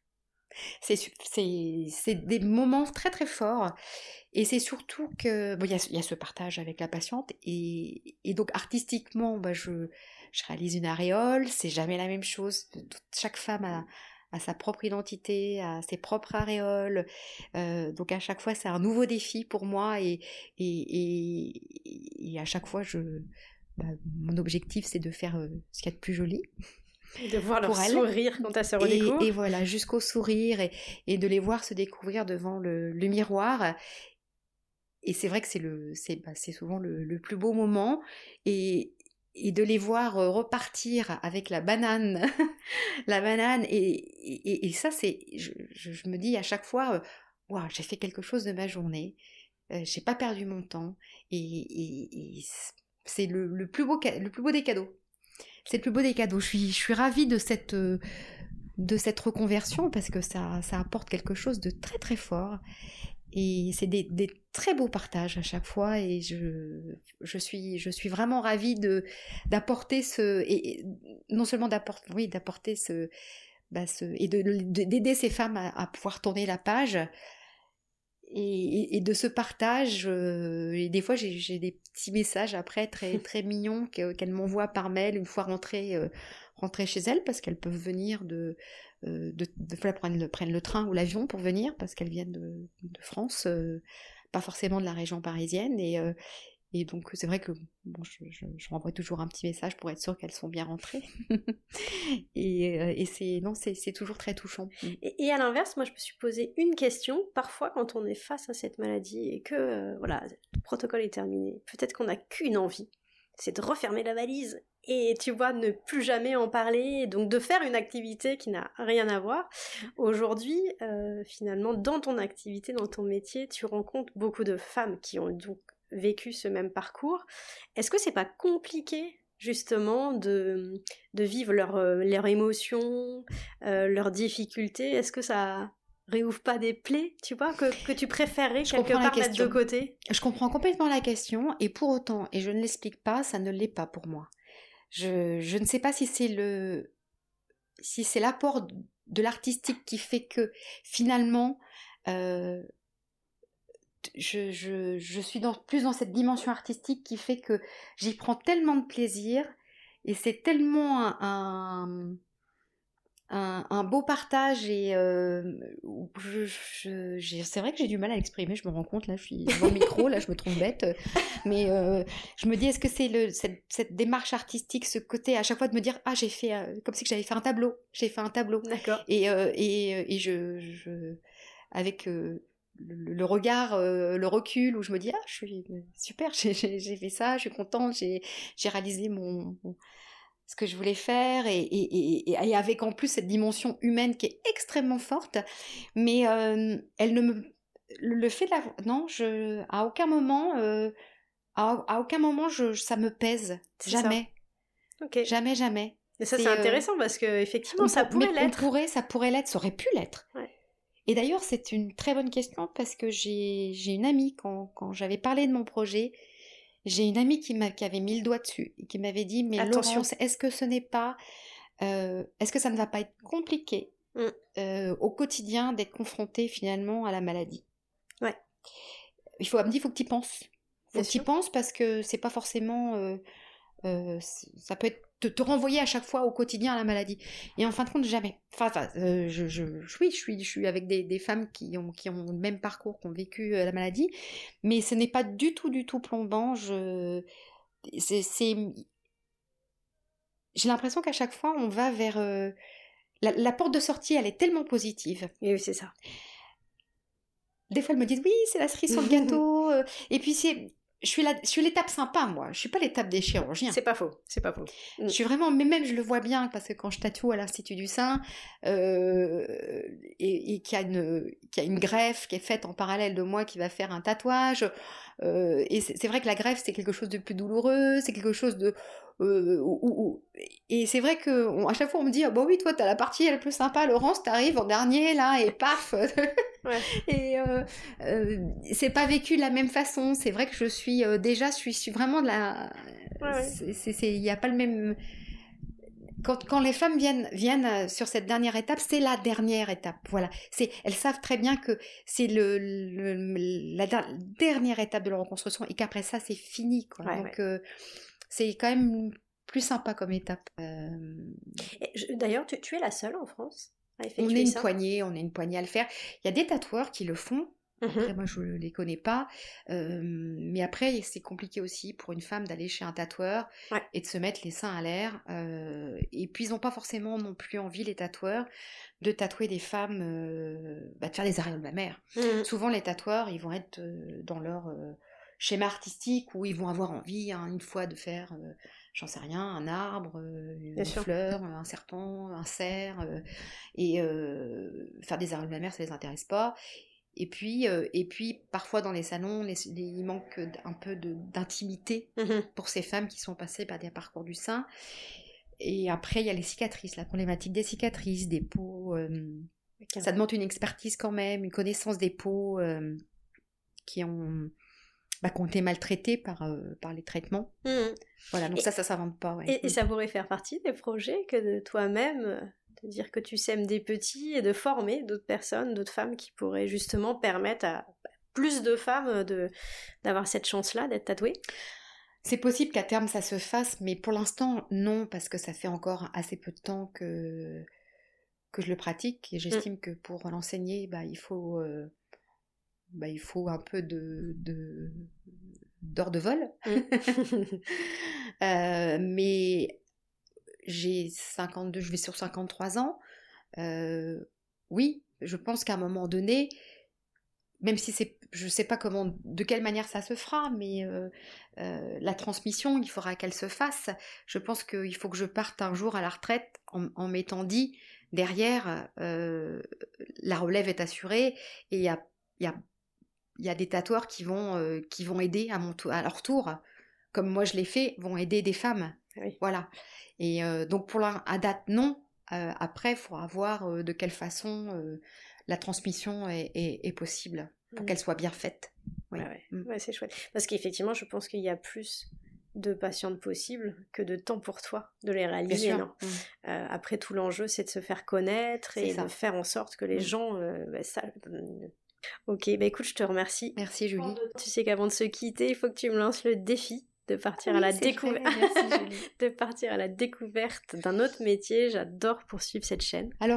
C'est des moments très très forts. Et c'est surtout que bon, y a ce partage avec la patiente. Et donc artistiquement, je réalise une aréole. C'est jamais la même chose. Chaque femme a sa propre identité, a ses propres aréoles. Donc à chaque fois, c'est un nouveau défi pour moi. Et à chaque fois, mon objectif, c'est de faire ce qu'il y a de plus joli. De voir leur sourire quand elles se redécouvrent. Et voilà, jusqu'au sourire et de les voir se découvrir devant le miroir. Et c'est vrai que c'est souvent le plus beau moment. Et de les voir repartir avec la banane. La banane. Et ça, je me dis à chaque fois, waouh, j'ai fait quelque chose de ma journée. J'ai pas perdu mon temps. Et c'est le plus beau des cadeaux. C'est le plus beau des cadeaux. Je suis ravie de cette reconversion parce que ça apporte quelque chose de très très fort. Et c'est des très beaux partages à chaque fois. Et je suis vraiment ravie d'apporter et non seulement d'apporter et d'aider ces femmes à pouvoir tourner la page. Et de ce partage, et des fois j'ai des petits messages après très, très mignons qu'elles m'envoient par mail une fois rentrées chez elles, parce qu'elles peuvent venir des fois elles prennent le train ou l'avion pour venir, parce qu'elles viennent de France, pas forcément de la région parisienne, et donc c'est vrai que je renvoie toujours un petit message pour être sûre qu'elles sont bien rentrées. et c'est toujours très touchant. Et à l'inverse, moi je me suis posé une question. Parfois quand on est face à cette maladie et que le protocole est terminé, peut-être qu'on n'a qu'une envie, c'est de refermer la valise et tu vois, ne plus jamais en parler, donc de faire une activité qui n'a rien à voir. Aujourd'hui, finalement, dans ton activité, dans ton métier, tu rencontres beaucoup de femmes qui ont donc vécu ce même parcours. Est-ce que c'est pas compliqué justement de vivre leurs émotions, leurs difficultés? Est-ce que ça réouvre pas des plaies, tu vois, que tu préférerais quelque part mettre de côté? Je comprends complètement la question, et pour autant, et je ne l'explique pas, ça ne l'est pas pour moi. Je ne sais pas si c'est l'apport de l'artistique qui fait que finalement je suis plus dans cette dimension artistique qui fait que j'y prends tellement de plaisir, et c'est tellement un beau partage, et c'est vrai que j'ai du mal à l'exprimer, je me rends compte, là je suis devant le micro, là je me trouve bête, mais je me dis, est-ce que c'est cette démarche artistique, ce côté à chaque fois de me dire, j'ai fait comme si j'avais fait un tableau, D'accord. Et avec le regard, le recul, où je me dis, je suis super, j'ai fait ça, je suis contente, j'ai réalisé ce que je voulais faire, et avec en plus cette dimension humaine qui est extrêmement forte, mais elle ne me... Le fait de la... Non, à aucun moment, ça me pèse. Jamais. Okay. Jamais. Et ça, c'est intéressant parce que effectivement, ça pourrait l'être. Ça pourrait l'être, ça aurait pu l'être. Ouais. Et d'ailleurs, c'est une très bonne question, parce que j'ai une amie, quand j'avais parlé de mon projet, j'ai une amie qui avait mis le doigt dessus et qui m'avait dit, mais attention, Laurence, est-ce que ça ne va pas être compliqué au quotidien d'être confrontée finalement à la maladie? Ouais. Elle me dit, il faut que tu y penses. Faut que tu y penses, parce que c'est pas forcément... ça peut être te renvoyer à chaque fois au quotidien à la maladie. Et en fin de compte, jamais. Je suis avec des femmes qui ont le même parcours, qui ont vécu la maladie, mais ce n'est pas du tout plombant. J'ai l'impression qu'à chaque fois, on va vers... la porte de sortie, elle est tellement positive. Et oui, c'est ça. Des fois, elles me disent, oui, c'est la cerise sur le gâteau. Et puis, je suis l'étape sympa, moi. Je suis pas l'étape des chirurgiens. C'est pas faux. Je suis vraiment, mais même je le vois bien, parce que quand je tatoue à l'Institut du Sein, et qu'il y a une greffe qui est faite en parallèle de moi qui va faire un tatouage, et c'est vrai que la greffe, c'est quelque chose de plus douloureux, c'est quelque chose de... et c'est vrai que à chaque fois on me dit, bah oui, toi t'as la partie la plus sympa, Laurence, t'arrives en dernier là, et paf. Ouais. Et c'est pas vécu de la même façon. C'est vrai que je suis vraiment de la... Il y a pas le même... quand les femmes viennent sur cette dernière étape, c'est la dernière étape. Voilà. Elles savent très bien que c'est la dernière étape de leur reconstruction et qu'après ça, c'est fini, quoi. Ouais, donc, c'est quand même plus sympa comme étape. D'ailleurs, tu es la seule en France à effectuer on est ça. On est une poignée à le faire. Il y a des tatoueurs qui le font. Après, moi, je ne les connais pas. Mais après, c'est compliqué aussi pour une femme d'aller chez un tatoueur et de se mettre les seins à l'air. Et puis, ils n'ont pas forcément non plus envie, les tatoueurs, de tatouer des femmes, de faire des aréoles mammaires. Souvent, les tatoueurs, ils vont être dans leur schéma artistique où ils vont avoir envie, une fois, de faire... j'en sais rien, un arbre, une fleur, un serpent, un cerf, et faire des aréoles mammaires, ça les intéresse pas. Et puis parfois dans les salons, il manque un peu d'intimité pour ces femmes qui sont passées par des parcours du sein. Et après, il y a les cicatrices, la problématique des cicatrices, des peaux. Ça demande une expertise quand même, une connaissance des peaux qui ont été maltraitées par les traitements. Voilà, donc ça s'invente pas. Ouais. Et ça pourrait faire partie des projets que de toi-même... de dire que tu sèmes des petits et de former d'autres personnes, d'autres femmes qui pourraient justement permettre à plus de femmes d'avoir cette chance-là d'être tatouées. C'est possible qu'à terme ça se fasse, mais pour l'instant non, parce que ça fait encore assez peu de temps que je le pratique et j'estime que pour l'enseigner, il faut un peu d'heures de vol. Mais j'ai 52, je vais sur 53 ans. Oui, je pense qu'à un moment donné, même si je ne sais pas de quelle manière ça se fera, mais la transmission, il faudra qu'elle se fasse. Je pense qu'il faut que je parte un jour à la retraite en m'étant dit, derrière, la relève est assurée et il y a des tatoueurs qui vont aider à leur tour, comme moi je l'ai fait, vont aider des femmes. Oui. Voilà. Et donc à date non. Après, il faudra voir de quelle façon la transmission est possible pour qu'elle soit bien faite. Oui. Ouais, c'est chouette. Parce qu'effectivement, je pense qu'il y a plus de patientes possibles que de temps pour toi de les réaliser. Bien sûr. Après, tout l'enjeu, c'est de se faire connaître et de faire en sorte que les gens... Ok, écoute, je te remercie. Merci Julie. Tu sais qu'avant de se quitter, il faut que tu me lances le défi de partir à la découverte. Merci Julie. De partir à la découverte d'un autre métier. J'adore poursuivre cette chaîne. Alors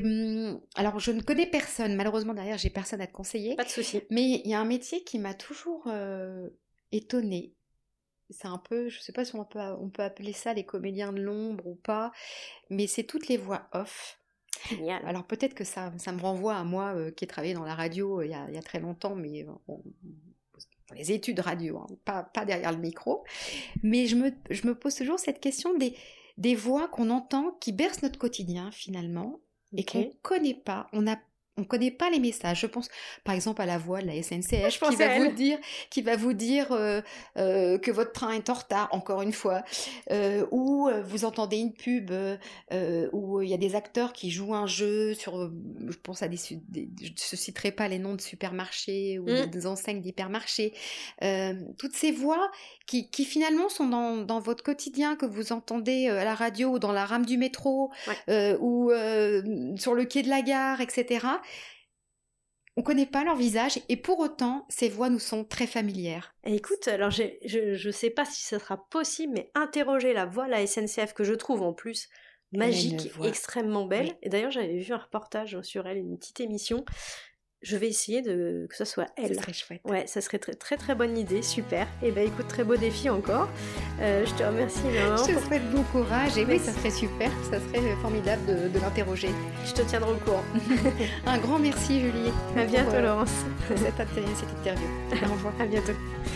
je ne connais personne. Malheureusement derrière j'ai personne à te conseiller. Pas de souci. Mais il y a un métier qui m'a toujours étonnée. C'est un peu, je sais pas si on peut appeler ça les comédiens de l'ombre ou pas, mais c'est toutes les voix off. Génial. Alors peut-être que ça me renvoie à moi qui ai travaillé dans la radio il y a très longtemps, mais dans les études radio, pas derrière le micro. Mais je me pose toujours cette question des voix qu'on entend qui bercent notre quotidien finalement et qu'on ne connaît pas. On connaît pas les messages. Je pense par exemple à la voix de la SNCF qui va vous dire que votre train est en retard, encore une fois, ou vous entendez une pub où il y a des acteurs qui jouent un jeu sur, je pense à je ne citerai pas les noms de supermarchés ou des enseignes d'hypermarchés. Toutes ces voix qui finalement sont dans votre quotidien, que vous entendez à la radio ou dans la rame du métro ou sur le quai de la gare, etc. On ne connaît pas leur visage et pour autant, ces voix nous sont très familières. Et écoute, alors je ne sais pas si ça sera possible, mais interroger la voix à la SNCF, que je trouve en plus magique, extrêmement belle. Oui. Et d'ailleurs, j'avais vu un reportage sur elle, une petite émission. Je vais essayer que ce soit elle. C'est très chouette. Ouais, ça serait très très très bonne idée, super. Et ben écoute, très beau défi encore. Je te remercie énormément. Je te souhaite bon courage et oui, ça serait super, ça serait formidable de l'interroger. Je te tiendrai au courant. Un grand merci Julie. À bientôt Laurence. Cette interview. Au revoir. À bientôt.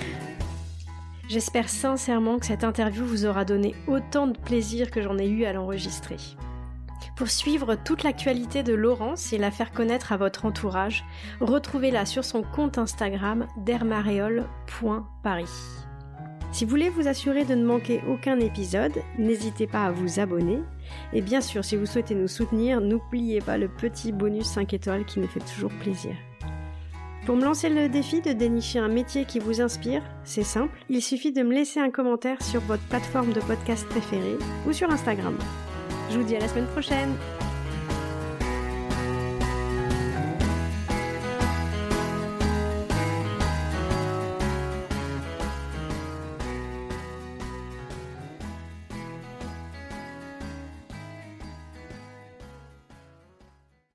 J'espère sincèrement que cette interview vous aura donné autant de plaisir que j'en ai eu à l'enregistrer. Pour suivre toute l'actualité de Laurence et la faire connaître à votre entourage, retrouvez-la sur son compte Instagram dermaréole.paris. Si vous voulez vous assurer de ne manquer aucun épisode, n'hésitez pas à vous abonner. Et bien sûr, si vous souhaitez nous soutenir, n'oubliez pas le petit bonus 5 étoiles qui nous fait toujours plaisir. Pour me lancer le défi de dénicher un métier qui vous inspire, c'est simple, il suffit de me laisser un commentaire sur votre plateforme de podcast préférée ou sur Instagram. Je vous dis à la semaine prochaine.